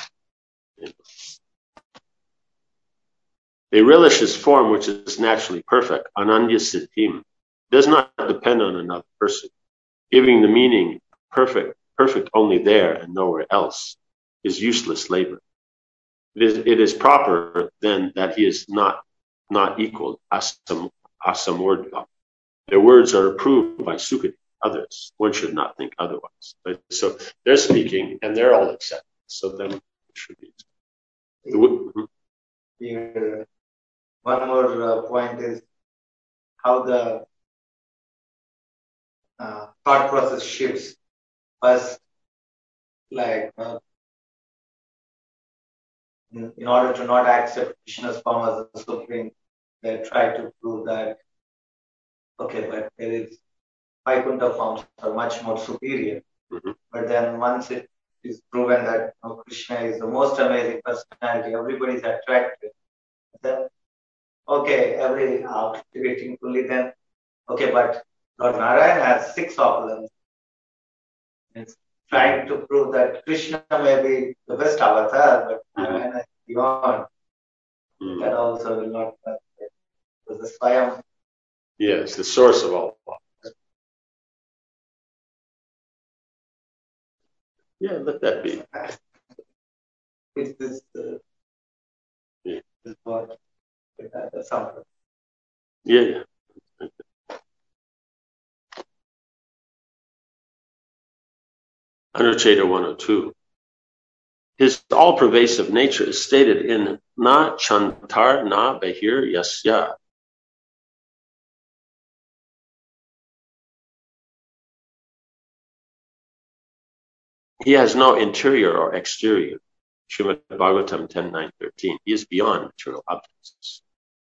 They relish his form, which is naturally perfect. Ananya Siddhim does not depend on another person. Giving the meaning perfect, perfect only there and nowhere else is useless labor. It is, it is proper then that he is not not equal asam asamurdha. Their words are approved by Sukadeva, others. One should not think otherwise. But, so they're speaking and they're all accepted. So then it should be. Yeah. One more uh, point is how the uh, thought process shifts. First, like uh, in, in order to not accept Krishna's form as the supreme, they try to prove that, okay, but there is Vaikuntha forms are much more superior. Mm-hmm. But then once it is proven that oh, Krishna is the most amazing personality, everybody is attracted. Then, okay, every after debating fully, then okay, but Lord Narayana has six opulence. It's trying to prove that Krishna may be the best avatar, but Mm-hmm. Narayana is beyond. Mm-hmm. That also will not work. Because the Swayam. Yes, the source of all law. Yeah, let that be. It's this. Uh, yeah. This what. That's something. Yeah, yeah. Anucheta one oh two. His all-pervasive nature is stated in Na Chantar Na Behir Yasya. He has no interior or exterior. Srimad Bhagavatam ten nine thirteen. He is beyond material objects.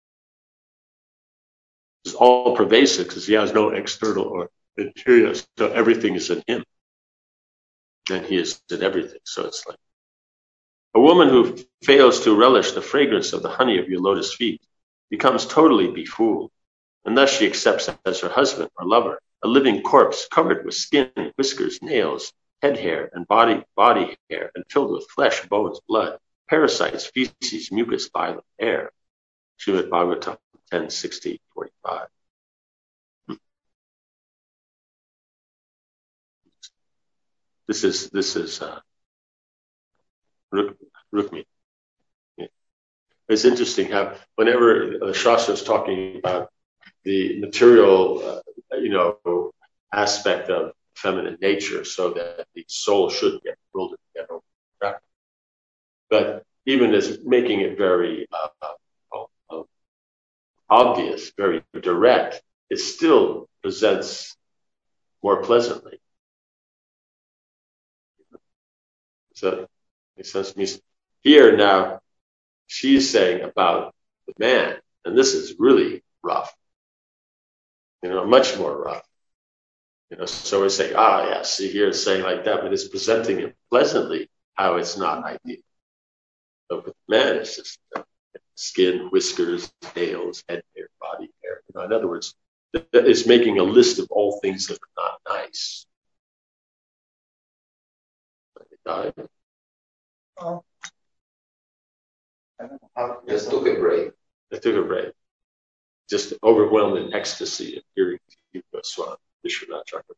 He's all-pervasive because he has no external or interior, so everything is in him. And he is in everything, so it's like a woman who fails to relish the fragrance of the honey of your lotus feet becomes totally befooled, and thus she accepts as her husband or lover a living corpse covered with skin, whiskers, nails, head hair, and body body hair, and filled with flesh, bones, blood, parasites, feces, mucus, bile, and air. Srimad Bhagavatam ten sixty forty-five. This is this is uh, Rukmini. Yeah. It's interesting how whenever the Shastra is talking about the material, uh, you know, aspect of feminine nature, so that the soul should get bewildered, get over track. But even as making it very uh, uh, obvious, very direct, it still presents more pleasantly. So, it says here now, she's saying about the man, and this is really rough, you know, much more rough. You know, so we say, ah, yeah, see here it's saying like that, but it's presenting it pleasantly how it's not ideal. But with man, it's just uh, skin, whiskers, nails, head hair, body hair. You know, in other words, it's making a list of all things that are not nice. Oh. Just took a break. They took a break. Just overwhelmed in ecstasy of hearing Jiva Goswami, Vishwanath Chakravarti.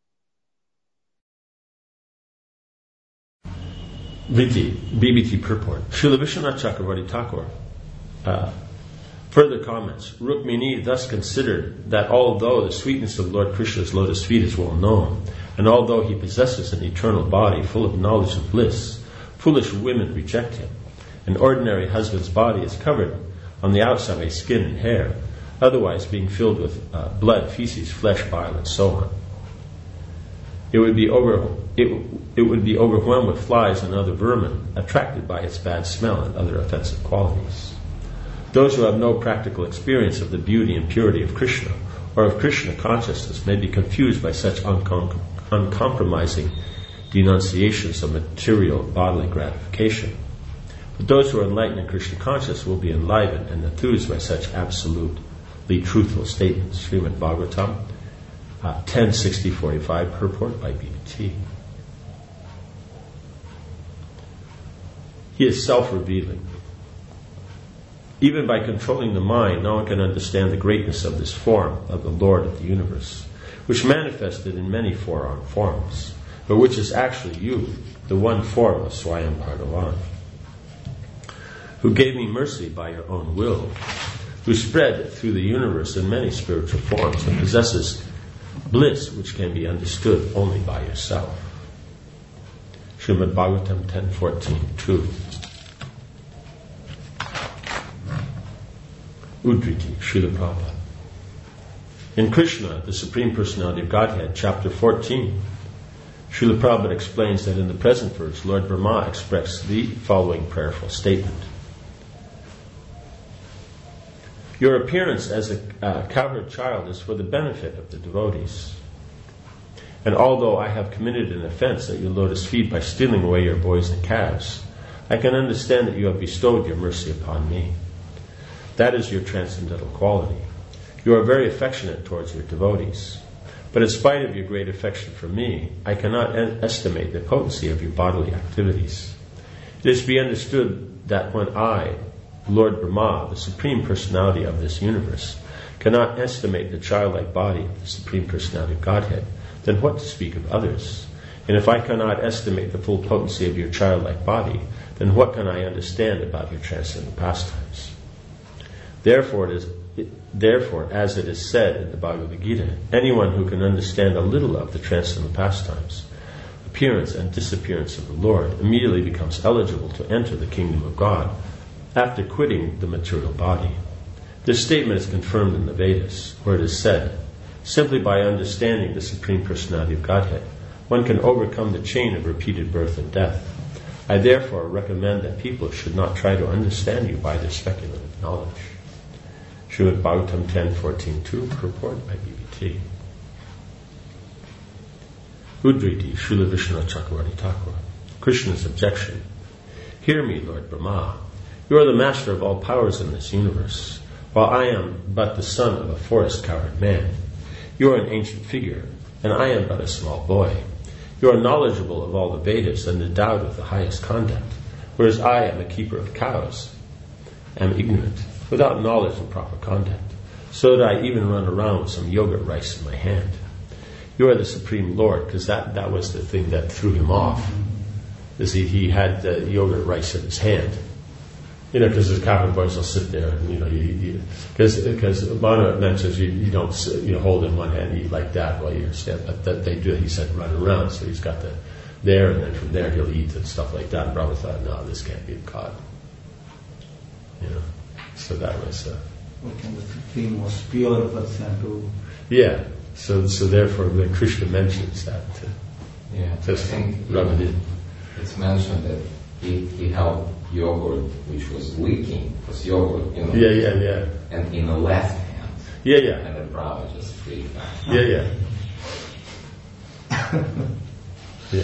Viti, B B T purport. Srila Vishwanath Chakravarti Thakur uh, further comments. Rukmini thus considered that although the sweetness of Lord Krishna's lotus feet is well known, and although he possesses an eternal body full of knowledge and bliss, foolish women reject him. An ordinary husband's body is covered on the outside by skin and hair, otherwise being filled with uh, blood, feces, flesh, bile, and so on. It would be over it, it would be overwhelmed with flies and other vermin, attracted by its bad smell and other offensive qualities. Those who have no practical experience of the beauty and purity of Krishna, or of Krishna consciousness, may be confused by such uncom- uncompromising denunciations of material bodily gratification. But those who are enlightened and Krishna conscious will be enlivened and enthused by such absolutely truthful statements. Srimad Bhagavatam uh, ten sixty forty-five, purport by B B T. He is self-revealing. Even by controlling the mind, no one can understand the greatness of this form of the Lord of the universe, which manifested in many four-armed forms, but which is actually you, the one form of Swayam Bhagavan, who gave me mercy by your own will, who spread through the universe in many spiritual forms and possesses bliss which can be understood only by yourself. Srimad Bhagavatam ten fourteen two. Uddriti, Srila Prabhupada. In Krishna, the Supreme Personality of Godhead, chapter fourteen, Srila Prabhupada explains that in the present verse, Lord Brahma expressed the following prayerful statement. Your appearance as a uh, cowherd child is for the benefit of the devotees. And although I have committed an offense at your lotus feet by stealing away your boys and calves, I can understand that you have bestowed your mercy upon me. That is your transcendental quality. You are very affectionate towards your devotees. But in spite of your great affection for me, I cannot en- estimate the potency of your bodily activities. It is to be understood that when I, Lord Brahma, the Supreme Personality of this universe, cannot estimate the childlike body of the Supreme Personality of Godhead, then what to speak of others? And if I cannot estimate the full potency of your childlike body, then what can I understand about your transcendental pastimes? Therefore, it is, it, therefore, as it is said in the Bhagavad Gita, anyone who can understand a little of the transcendental pastimes, appearance and disappearance of the Lord, immediately becomes eligible to enter the kingdom of God after quitting the material body. This statement is confirmed in the Vedas, where it is said, simply by understanding the Supreme Personality of Godhead, one can overcome the chain of repeated birth and death. I therefore recommend that people should not try to understand you by their speculative knowledge. Srimad Bhagavatam ten fourteen two, purport by B B T. Uddriti, Srila Vishnu Chakravarti Thakur. Krishna's objection. Hear me, Lord Brahma. You are the master of all powers in this universe, while I am but the son of a forest cowherd man. You are an ancient figure, and I am but a small boy. You are knowledgeable of all the Vedas and endowed with the highest conduct, whereas I am a keeper of cows, am ignorant, without knowledge and proper conduct, so that I even run around with some yogurt rice in my hand. You are the Supreme Lord, because that, that was the thing that threw him off, is he, he had the yogurt rice in his hand. You know, because his cowherd boys will sit there, and, you know, because because Mana mentions you, you don't you know, hold in one hand and eat like that while you're standing, but that they do. He said run around, so he's got the there, and then from there he'll eat and stuff like that. And Brahma thought, no, this can't be God. You know, so that was. Uh, okay, the Supreme was pure person to. Yeah, so so therefore, when Krishna mentions that, uh, yeah, just rub it in. It's mentioned that he he held yogurt which was leaking, because yogurt, you know. Yeah, yeah, yeah. And in the left hand. Yeah, yeah. And the Brahma just freaked out. Yeah, yeah. Yeah.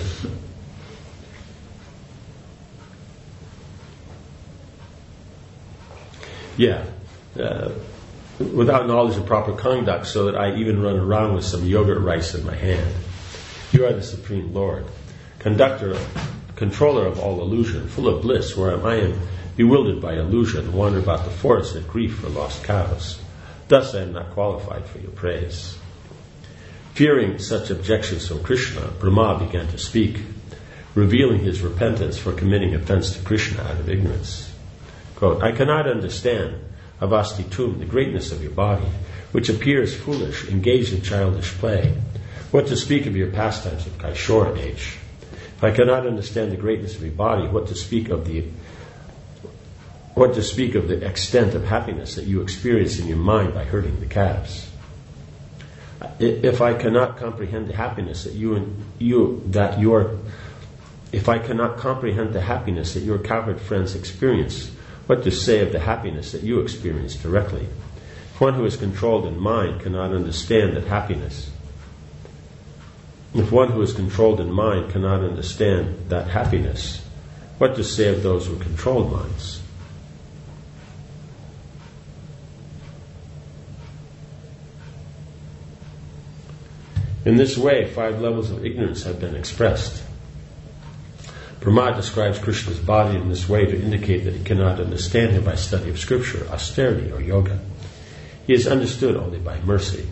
Yeah. Uh, without knowledge and proper conduct, so that I even run around with some yogurt rice in my hand. You are the Supreme Lord, conductor, controller of all illusion, full of bliss, where I am bewildered by illusion, wander about the forest at grief for lost cows. Thus I am not qualified for your praise. Fearing such objections from Krishna, Brahma began to speak, revealing his repentance for committing offense to Krishna out of ignorance. Quote, I cannot understand, Avastitum, the greatness of your body, which appears foolish, engaged in childish play. What to speak of your pastimes of Kaishora age? If I cannot understand the greatness of your body, what to speak of the what to speak of the extent of happiness that you experience in your mind by herding the calves? If I cannot comprehend the happiness that you and you that your if I cannot comprehend the happiness that your cowherd friends experience, what to say of the happiness that you experience directly? If one who is controlled in mind cannot understand that happiness If one who is controlled in mind cannot understand that happiness, what to say of those with controlled minds? In this way, five levels of ignorance have been expressed. Brahma describes Krishna's body in this way to indicate that he cannot understand him by study of scripture, austerity, or yoga. He is understood only by mercy.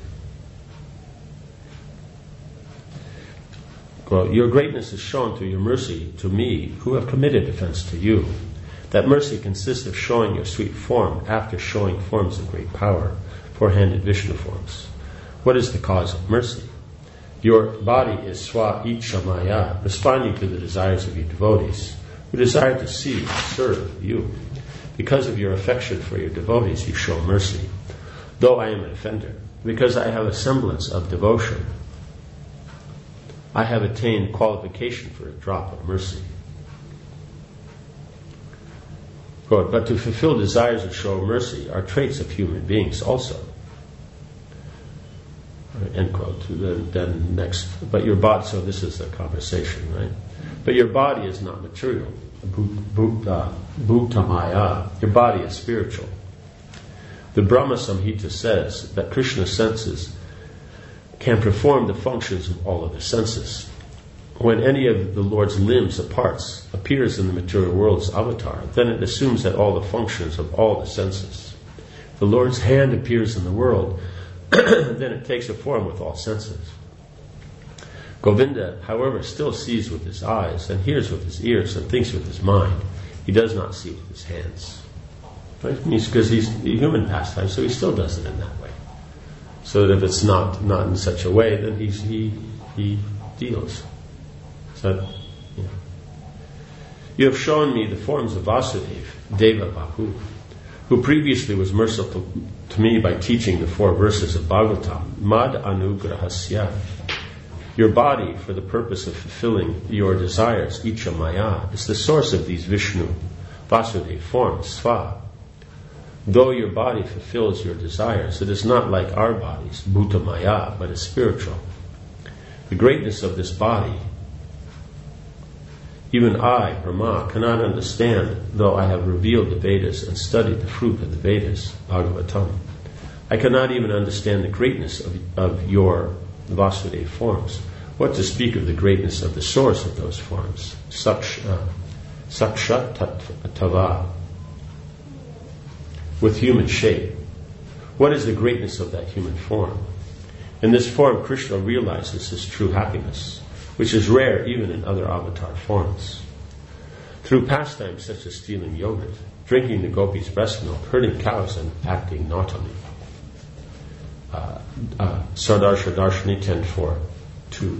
Quote, your greatness is shown through your mercy to me, who have committed offense to you. That mercy consists of showing your sweet form after showing forms of great power, four-handed Vishnu forms. What is the cause of mercy? Your body is swa icha maya, responding to the desires of your devotees, who desire to see and serve you. Because of your affection for your devotees, you show mercy. Though I am an offender, because I have a semblance of devotion, I have attained qualification for a drop of mercy. Quote, but to fulfill desires and show mercy are traits of human beings also. End quote. Then, then next, but your body, so this is the conversation, right? But your body is not material. Bhutamaya. Your body is spiritual. The Brahma Samhita says that Krishna's senses can perform the functions of all of the senses. When any of the Lord's limbs or parts appears in the material world as avatar, then it assumes that all the functions of all the senses. If the Lord's hand appears in the world, then it takes a form with all senses. Govinda, however, still sees with his eyes, and hears with his ears, and thinks with his mind. He does not see with his hands. Right? Because he's a human pastime, so he still does it in that way. So that if it's not, not in such a way, then he's, he he deals. So, yeah. You have shown me the forms of Vasudeva, Deva Bahu, who previously was merciful to me by teaching the four verses of Bhagavatam, Mad Anugrahasya. Your body, for the purpose of fulfilling your desires, Icha Maya, is the source of these Vishnu, Vasudeva forms, Sva. Though your body fulfills your desires, it is not like our bodies, Bhuta Maya, but is spiritual. The greatness of this body, even I, Brahma, cannot understand, though I have revealed the Vedas and studied the fruit of the Vedas, Bhagavatam. I cannot even understand the greatness of, of your Vasudeva forms. What to speak of the greatness of the source of those forms? Sakshat Tava, with human shape. What is the greatness of that human form? In this form, Krishna realizes his true happiness, which is rare even in other avatar forms. Through pastimes such as stealing yogurt, drinking the gopis' breast milk, herding cows, and acting naughtily. Uh, uh, Sardarsha Darshani ten four two.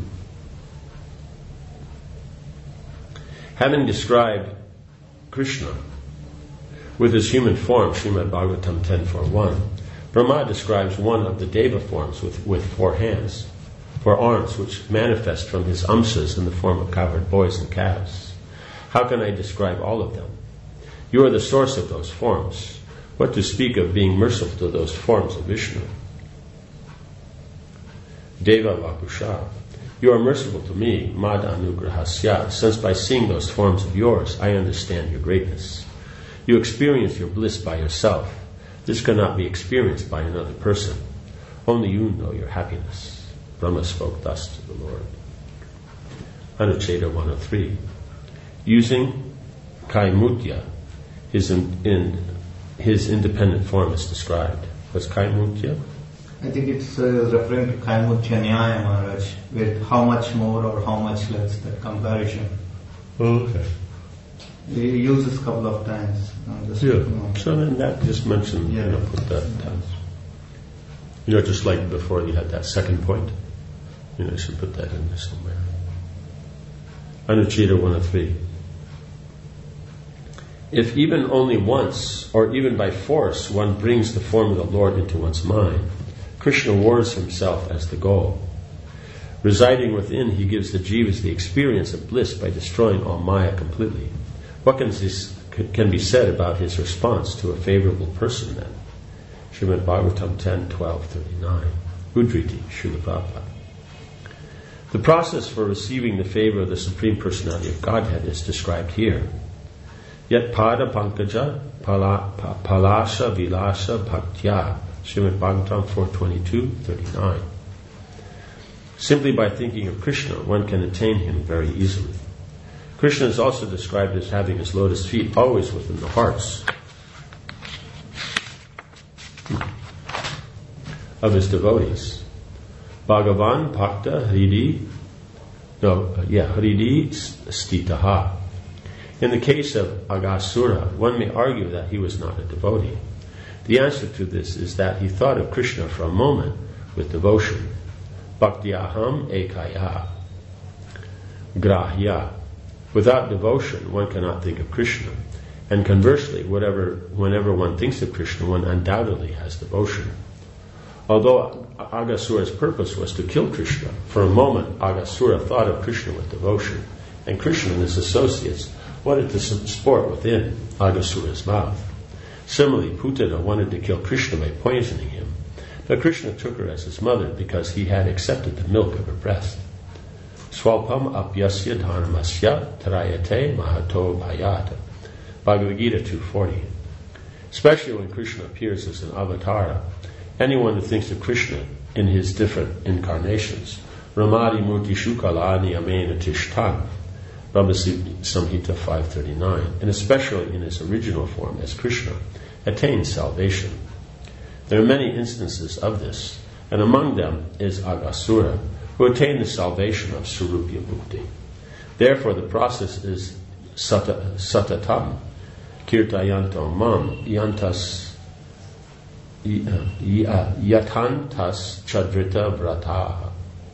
Having described Krishna with his human form, Srimad Bhagavatam ten four one, Brahma describes one of the Deva forms with, with four hands, four arms, which manifest from his amsas in the form of covered boys and calves. How can I describe all of them? You are the source of those forms. What to speak of being merciful to those forms of Vishnu? Deva Vapusha. You are merciful to me, Mad Anugrahasya, since by seeing those forms of yours, I understand your greatness. You experience your bliss by yourself. This cannot be experienced by another person. Only you know your happiness. Brahma spoke thus to the Lord. Anucheta one oh three. Using Kaimutya, his, in, in, his independent form is described. What's Kaimutya? I think it's uh, referring to Kaimutya Nyaya Maharaj, with how much more or how much less, that comparison. Oh, okay. He uses a couple of times. Just, yeah. You know. So then that just mentioned, yeah. You know, put that down. You know, just like before you had that second point. You know, you should put that in there somewhere. Anucheta one oh three. If even only once, or even by force, one brings the form of the Lord into one's mind, Krishna awards himself as the goal. Residing within, he gives the jivas the experience of bliss by destroying all Maya completely. What can, this, can be said about his response to a favorable person then? Srimad Bhagavatam ten twelve thirty-nine. Udriti, Srila Prabhupada. The process for receiving the favor of the Supreme Personality of Godhead is described here. Yet pada pankaja pala, pa, palasha vilasha bhaktya, Srimad Bhagavatam four twenty-two thirty-nine. Simply by thinking of Krishna, one can attain him very easily. Krishna is also described as having his lotus feet always within the hearts of his devotees. Bhagavan Bhakta Hridi, no, yeah, Hridi Stitaha. In the case of Aghasura, one may argue that he was not a devotee. The answer to this is that he thought of Krishna for a moment with devotion. Bhaktyaham ekaya grahya. Without devotion, one cannot think of Krishna. And conversely, whatever, whenever one thinks of Krishna, one undoubtedly has devotion. Although Aghasura's purpose was to kill Krishna, for a moment Aghasura thought of Krishna with devotion, and Krishna and his associates wanted to sport within Aghasura's mouth. Similarly, Putana wanted to kill Krishna by poisoning him, but Krishna took her as his mother because he had accepted the milk of her breast. Swalpam apyasya dharmasya tarayate mahato bhayata. Bhagavad Gita two forty. Especially when Krishna appears as an avatara, anyone who thinks of Krishna in his different incarnations, Ramadi Murti Shukalani Amena Tishtan, Brahma Samhita five thirty-nine, and especially in his original form as Krishna, attains salvation. There are many instances of this, and among them is Aghasura, who attained the salvation of Surupya Mukti. Therefore, the process is sata, satatam, kirtayanto mam, yantas, yatantas chadrita vrataha.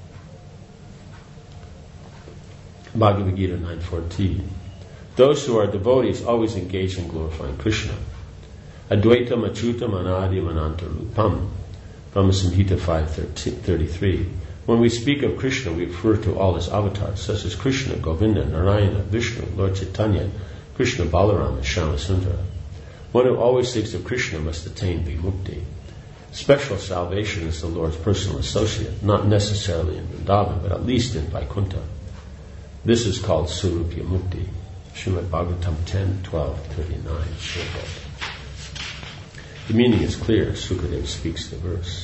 Bhagavad Gita nine fourteen. Those who are devotees always engage in glorifying Krishna. Advaita machuta manadi mananta rupam. Brahma Samhita five thirty-three. When we speak of Krishna, we refer to all his avatars, such as Krishna, Govinda, Narayana, Vishnu, Lord Chaitanya, Krishna, Balaram, and Shyamasundara. One who always thinks of Krishna must attain Vimukti. Special salvation is the Lord's personal associate, not necessarily in Vrindavan, but at least in Vaikuntha. This is called Surupya Mukti. Srimad Bhagavatam ten twelve thirty-nine. The meaning is clear. Sukadeva speaks the verse.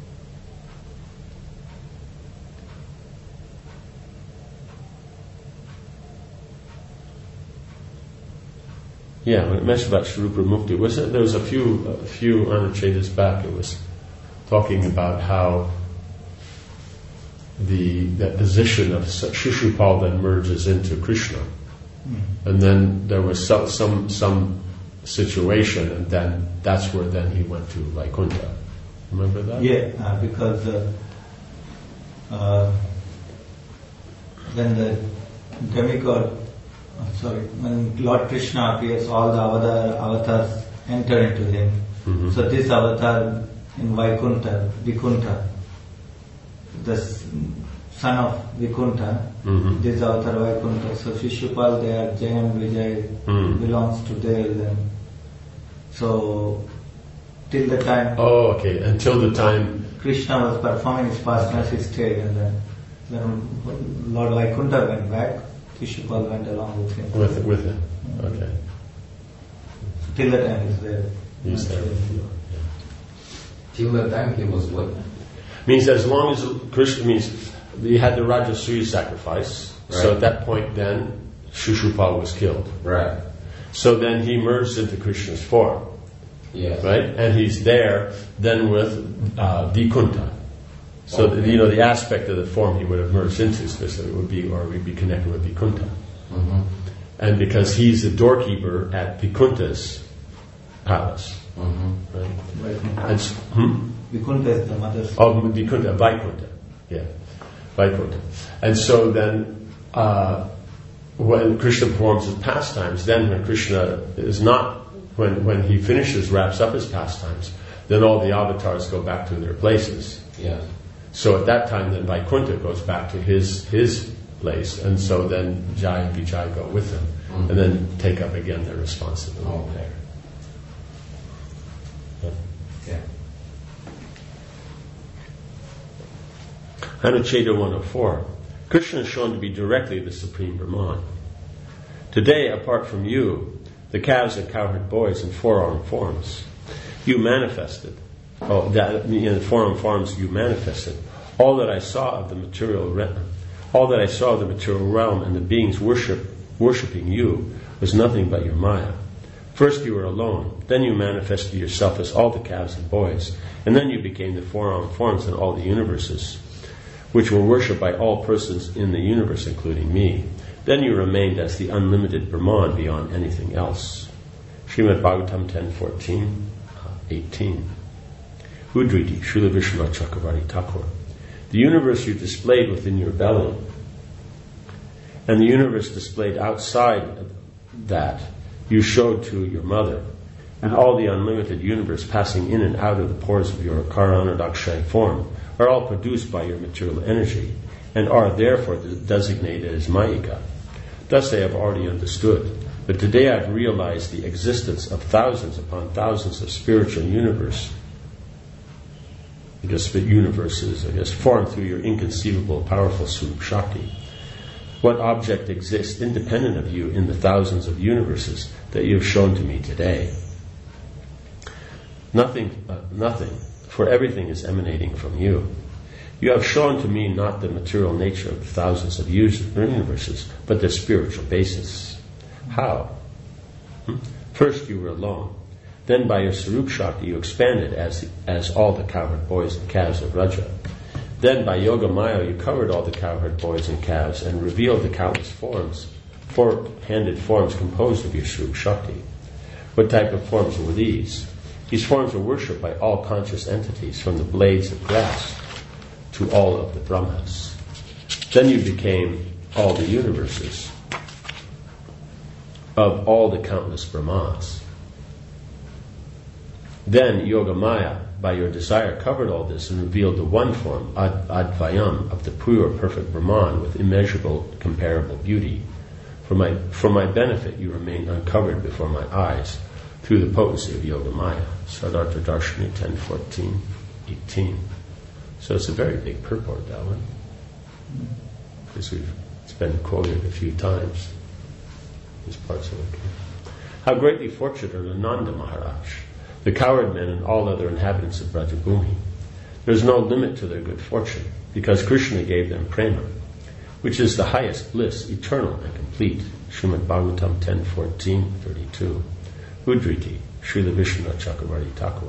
Yeah, when it mentioned about Swarupa Mukti, was it, there was a few a few Anuchedas back, it was talking about how the that position of Shishupal then merges into Krishna. Mm. And then there was some, some some situation, and then that's where then he went to Vaikuntha. Remember that? Yeah, uh, because uh, uh, when the demigod Sorry, when Lord Krishna appears, all the avatar, avatars enter into him. Mm-hmm. So this avatar in Vaikuntha, Vikunta, the son of Vikunta, mm-hmm. this avatar Vaikuntha. So Shishupal there, Jayam Vijay mm. belongs to there. Then. So till the time. Oh, okay. Until the time Krishna was performing his pastimes, he stayed, and then, then Lord Vaikuntha went back. Shishupal went along with him. With with him, okay. Till the time he's there. He's there. Yeah. Till the time he was what? Means that as long as Krishna means he had the Rajasuya sacrifice, right. So at that point then Shishupal was killed. Right. So then he merged into Krishna's form. Yes. Right? And he's there then with uh, Vikunta. So, okay. the, you know, the aspect of the form he would have merged into, specifically, would be, or would be connected with Vikunta. Mm-hmm. And because he's the doorkeeper at Vikunta's palace. Mm-hmm. Right? And, hmm? Vikunta is the mother's. Oh, Vikunta, Vaikuntha. Yeah. Vaikuntha. And so then, uh, when Krishna performs his pastimes, then when Krishna is not, when, when he finishes, wraps up his pastimes, then all the avatars go back to their places. Yeah. So at that time, then Vaikuntha goes back to his his place, and so then Jai and Vijay go with him, mm-hmm. and then take up again their responsibility oh, there. Yeah. Anucheda one oh four. Krishna is shown to be directly the Supreme Brahman. Today, apart from you, the calves and cowherd boys in four-armed forms, you manifested, oh, that in the four-armed forms you manifested, all that I saw of the material realm, all that I saw of the material realm and the beings worship, worshipping you was nothing but your Maya. First you were alone, then you manifested yourself as all the calves and boys, and then you became the four-armed forms in all the universes, which were worshipped by all persons in the universe, including me. Then you remained as the unlimited Brahman beyond anything else. Srimad Bhagavatam ten fourteen, eighteen. Udriti, Srila Vishwanath Chakravarti Thakur. The universe you displayed within your belly, and the universe displayed outside that, you showed to your mother, and all the unlimited universe passing in and out of the pores of your Karanadakshay form are all produced by your material energy, and are therefore designated as Mayika. Thus I have already understood, but today I have realized the existence of thousands upon thousands of spiritual universe, I guess the universes, I guess, formed through your inconceivable, powerful Swarup Shakti. What object exists independent of you in the thousands of universes that you have shown to me today? Nothing, uh, nothing, for everything is emanating from you. You have shown to me not the material nature of the thousands of universes, but their spiritual basis. How? Hmm? First you were alone. Then by your Swarup Shakti you expanded as, as all the cowherd boys and calves of Raja. Then by Yoga Maya you covered all the cowherd boys and calves and revealed the countless forms, four-handed forms composed of your Swarup Shakti. What type of forms were these? These forms were worshipped by all conscious entities, from the blades of grass to all of the Brahmas. Then you became all the universes of all the countless Brahmas. Then Yoga Maya, by your desire, covered all this and revealed the one form, Ad- Advayam, of the pure, perfect Brahman with immeasurable, comparable beauty. For my, for my benefit, you remain uncovered before my eyes through the potency of Yoga Maya. Siddhartha Darshani ten fourteen, eighteen. So it's a very big purport, that one. Because we've, it's been quoted a few times, these parts of it. How greatly fortunate are Nanda Maharaj, the cowherd men and all other inhabitants of Brajabhumi. There is no limit to their good fortune, because Krishna gave them prema, which is the highest bliss, eternal and complete. Srimad Bhagavatam ten fourteen, thirty-two. Udriti, Srila Vishwanath Chakravarti Thakur.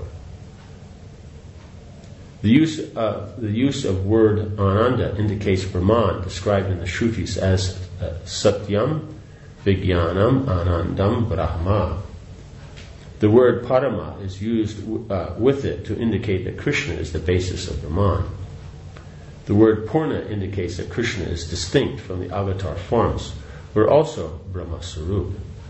The use, uh, the use of word Ananda indicates Brahman, described in the Shrutis as uh, Satyam, Vijnanam, Anandam, Brahma. The word Parama is used uh, with it to indicate that Krishna is the basis of Brahman. The word Purna indicates that Krishna is distinct from the avatar forms, who are also Brahma Sarup.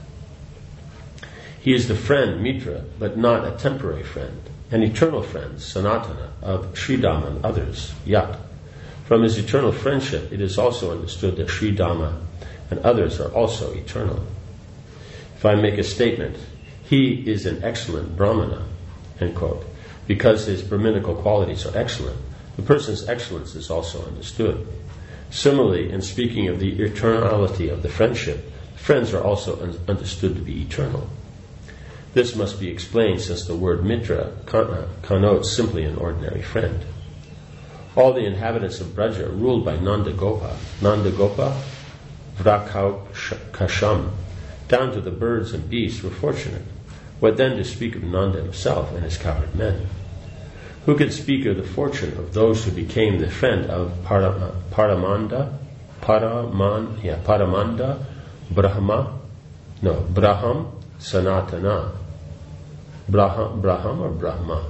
He is the friend, Mitra, but not a temporary friend, an eternal friend, Sanatana, of Sridhama and others, Yat. From his eternal friendship, it is also understood that Sridhama and others are also eternal. If I make a statement, he is an excellent Brahmana, end quote, because his Brahminical qualities are excellent, the person's excellence is also understood. Similarly, in speaking of the eternality of the friendship, friends are also un- understood to be eternal. This must be explained since the word mitra connotes simply an ordinary friend. All the inhabitants of Braja ruled by Nanda Gopa, Nanda Gopa, Vrakasham, down to the birds and beasts were fortunate. What then to speak of Nanda himself and his cowherd men? Who can speak of the fortune of those who became the friend of Param- Paramanda, Paraman, yeah, Paramanda, Brahma, no, Braham, Sanatana. Braham, Braham or Brahma?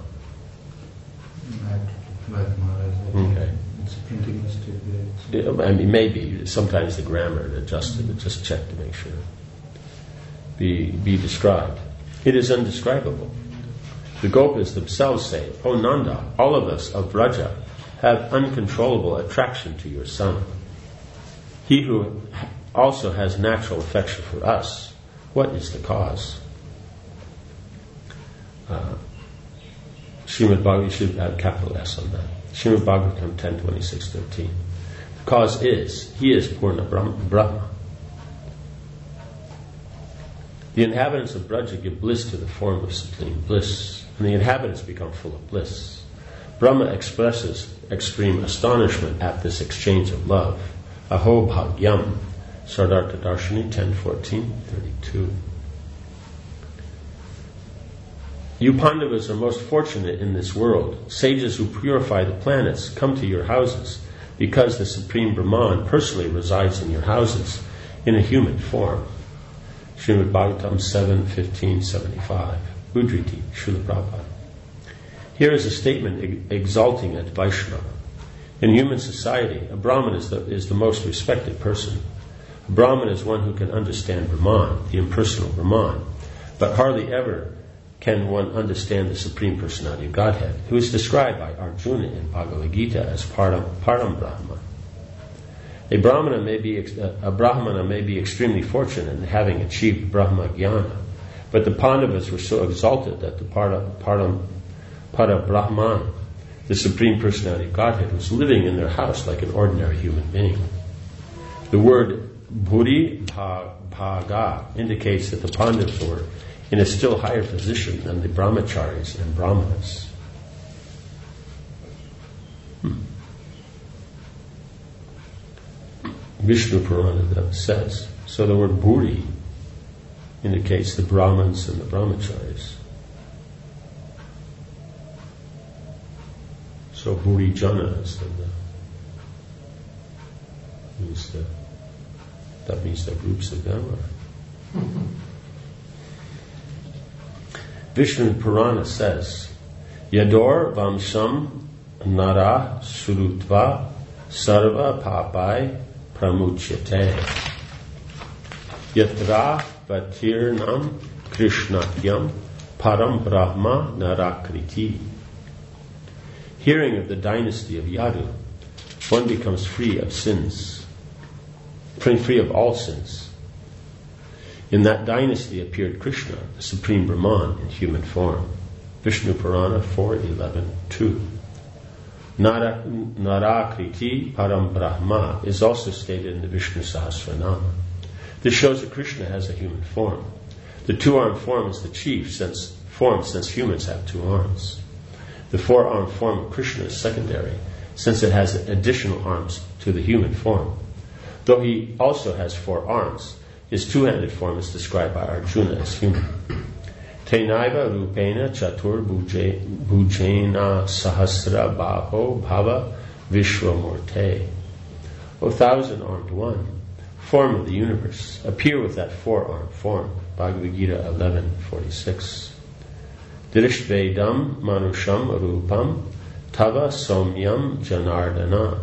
Okay. It's a printing mistake there. I mean, maybe sometimes the grammar adjusted. Mm-hmm. Just check to make sure. Be be described. It is undescribable. The Gopas themselves say, "O Nanda, all of us of Braja have uncontrollable attraction to your son. He who also has natural affection for us. What is the cause?" Uh, Srimad Bhagavatam, you should add capital S on that. Srimad Bhagavatam ten twenty-six thirteen. Cause is, he is Purna Brahma. The inhabitants of Braja give bliss to the form of supreme bliss, and the inhabitants become full of bliss. Brahma expresses extreme astonishment at this exchange of love. Aho Bhagyam, Sardartha Darshini ten fourteen thirty-two. You Pandavas are most fortunate in this world. Sages who purify the planets come to your houses because the Supreme Brahman personally resides in your houses in a human form. Srimad Bhagavatam seven fifteen seventy-five. Udriti, Srila Prabhupada. Here is a statement exalting a Vaishnava. In human society, a Brahmin is the, is the most respected person. A Brahmin is one who can understand Brahman, the impersonal Brahman, but hardly ever can one understand the Supreme Personality of Godhead, who is described by Arjuna in Bhagavad Gita as Param, Param Brahma. A Brahmana may be a Brahmana may be extremely fortunate in having achieved Brahma Jnana, but the Pandavas were so exalted that the Para, Param, Para Brahman, the Supreme Personality of Godhead, was living in their house like an ordinary human being. The word Bhuri Bhaga indicates that the Pandavas were in a still higher position than the Brahmacharis and Brahmanas. Hmm. Vishnu Purana says, so the word Bhuri indicates the Brahmins and the Brahmacharis. So Bhuri Jana is the, means the, that means the groups of them are. Vishnu Purana says, Yador Vamsham Nara Surutva Sarva Papai Pramuchyate Yatra Vatirnam Krishnatyam Param Brahma Narakriti. Hearing of the dynasty of Yadu, one becomes free of sins, free of all sins. In that dynasty appeared Krishna, the Supreme Brahman, in human form. Vishnu Purana four eleven two. Nara, Narakriti Param Brahma is also stated in the Vishnu Sahasranama. This shows that Krishna has a human form. The two-armed form is the chief since, form since humans have two arms. The four-armed form of Krishna is secondary since it has additional arms to the human form. Though he also has four arms, his two-handed form is described by Arjuna as human. Tenaiva rupena chatur bhujena sahasra baho bhava vishwamurte. O thousand-armed one, form of the universe, appear with that four-armed form. Bhagavad Gita eleven forty-six. Dirishvedam manusham rupam tava somyam janardana.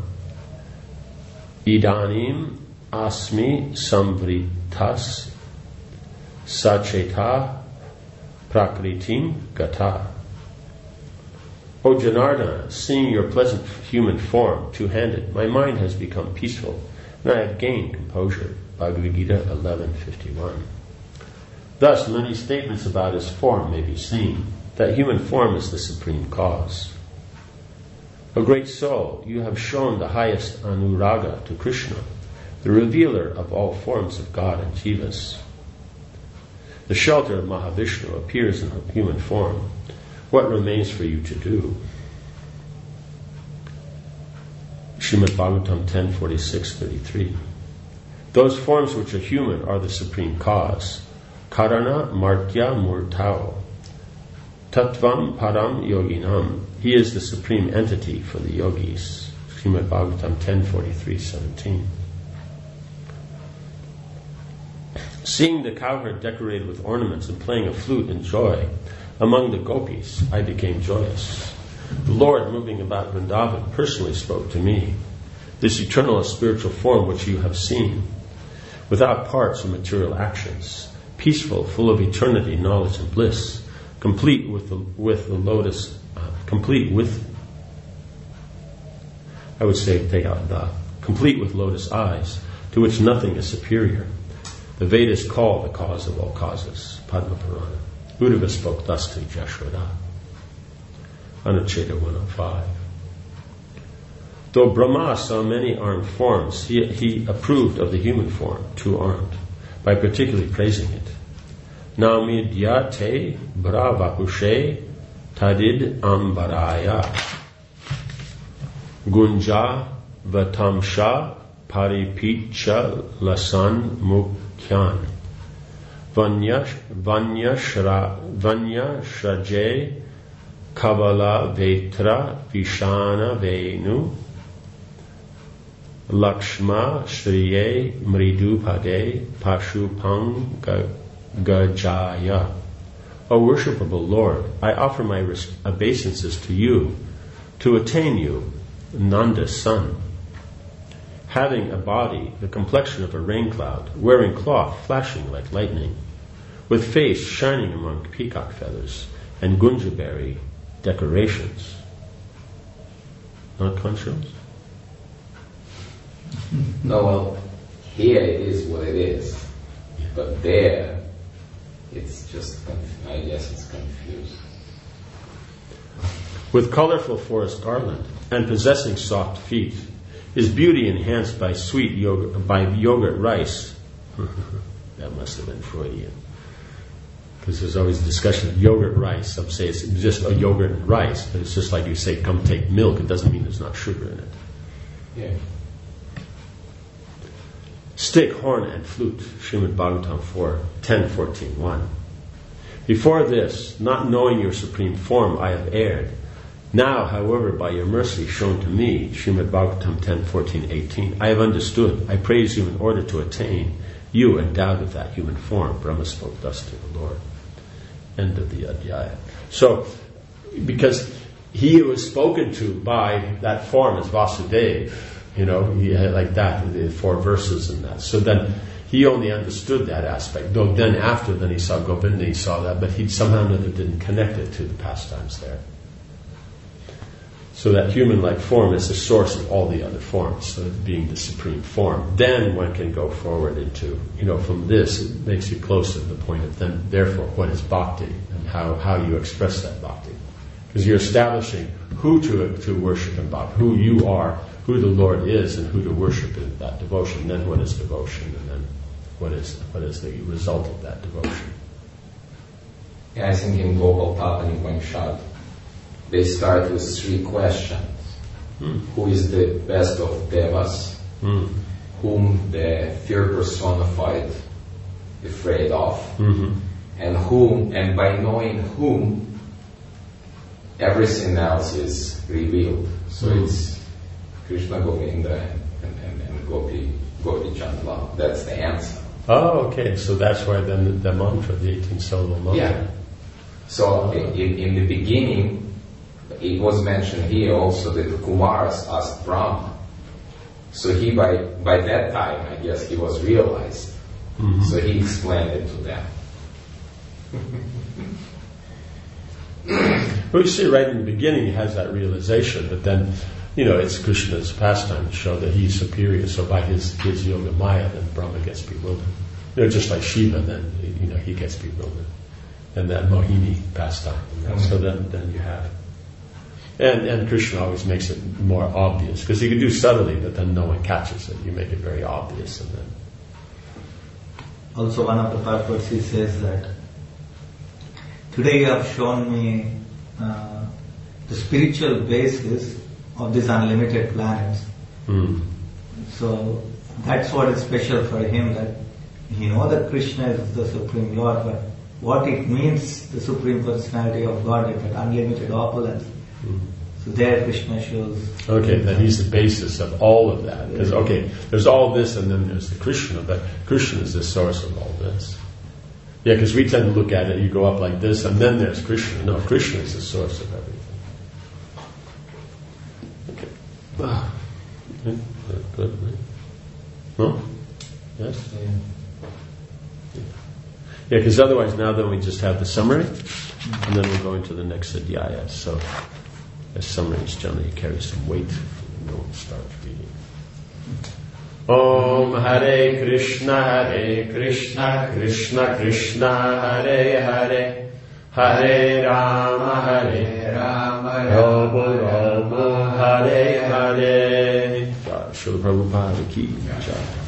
Idanim asmi samvritas sacheta prakritim gata. O Janardana, seeing your pleasant human form, two-handed, my mind has become peaceful, and I have gained composure. Bhagavad Gita eleven fifty-one. Thus, many statements about his form may be seen, that human form is the supreme cause. O great soul, you have shown the highest anuraga to Krishna, the revealer of all forms of God and jivas. The shelter of Mahavishnu appears in human form. What remains for you to do? Srimad Bhagavatam ten forty-six thirty-three. Those forms which are human are the supreme cause. Karana Martya Murtao. Tattvam Param Yoginam. He is the supreme entity for the yogis. Srimad Bhagavatam ten forty-three seventeen. Seeing the cowherd decorated with ornaments and playing a flute in joy among the gopis, I became joyous. The Lord, moving about Vrindavan, personally spoke to me. This eternal spiritual form which you have seen, without parts or material actions, peaceful, full of eternity, knowledge, and bliss, complete with the with the lotus, uh, complete with, I would say, take out the, complete with lotus eyes, to which nothing is superior. The Vedas call the cause of all causes, Padma Purana. Uddhava spoke thus to Jashoda. Anucheta one oh five. Though Brahma saw many armed forms, he, he approved of the human form, two-armed, by particularly praising it. Namidya te bravapushe tadid ambaraya gunja vatamsha paripicha lasan mukhyan vanya vanya shra vanya shraje kavala vetra vishana venu Lakshma Shriye Mridupade Pashupang Gajaya. O worshipable Lord, I offer my obeisances to you to attain you, Nanda's son. Having a body, the complexion of a rain cloud, wearing cloth flashing like lightning, with face shining among peacock feathers and gunjaberry decorations. Not conscious? No, well, here it is what it is, but there, it's just, conf- I guess it's confused. With colorful forest garland and possessing soft feet, his beauty enhanced by sweet yogurt, by yogurt rice. That must have been Freudian, because there's always a discussion of yogurt rice. Some say it's just a yogurt and rice, but it's just like you say, come take milk. It doesn't mean there's not sugar in it. Yeah. Stick, horn, and flute, Srimad Bhagavatam four, ten, fourteen, one. Before this, not knowing your supreme form, I have erred. Now, however, by your mercy shown to me, Srimad Bhagavatam ten, fourteen, eighteen, I have understood. I praise you in order to attain you endowed with that human form. Brahma spoke thus to the Lord. End of the Adhyaya. So, because he was spoken to by that form as Vasudeva, you know, he had like that, the four verses and that. So then he only understood that aspect. Though then after, then he saw Govinda, he saw that, but he somehow or another didn't connect it to the pastimes there. So that human-like form is the source of all the other forms, so being the supreme form. Then one can go forward into, you know, from this, it makes you close to the point of then, therefore, what is bhakti and how, how you express that bhakti. Because you're establishing who to, to worship in bhakti, who you are, who the Lord is, and who to worship in that devotion. Then what is devotion, and then what is what is the result of that devotion? Yeah, I think in Gopal Tapani Upanishad, they start with three questions. Hmm. Who is the best of devas? Hmm. Whom the fear personified afraid of? Mm-hmm. And whom, and by knowing whom, everything else is revealed. So mm-hmm. it's Krishna, Govinda, and, and, and Gopi, Gopi Chandra. That's the answer. Oh, okay. So that's why then the, the mantra, the eighteen syllable mantra. Yeah. So in, in the beginning, it was mentioned here also that the Kumaras asked Brahma. So he, by by that time, I guess he was realized. Mm-hmm. So he explained it to them. Well, you see, right in the beginning, he has that realization, but then, you know, it's Krishna's pastime to show that he's superior. So by his, his yoga maya, then Brahma gets bewildered. You know, just like Shiva, then, you know, he gets bewildered. And that Mohini pastime. Mm-hmm. So then, then you have. And, and Krishna always makes it more obvious, because he can do subtly, but then no one catches it. You make it very obvious, and then. Also, one of the purports he says that today you have shown me uh, the spiritual basis of these unlimited planets. Mm. So that's what is special for him, that he knows that Krishna is the Supreme Lord, but what it means, the Supreme Personality of God, that unlimited opulence. Mm. So there Krishna shows. Okay, that he's the basis of all of that. Because, okay, there's all this and then there's the Krishna, but Krishna is the source of all this. Yeah, because we tend to look at it, you go up like this, and then there's Krishna. No, Krishna is the source of everything. Okay. Ah. Okay. Good, right? No? Yes? Yeah, because yeah, otherwise now then we just have the summary, and then we'll go into the next adhyaya. So, the summaries generally carry some weight, and then we'll start reading. Om Hare Krishna Hare Krishna Krishna Krishna Hare Hare Hare Rama Hare Rama Rama Rama Hare Hare. Srila Prabhupada ki jai.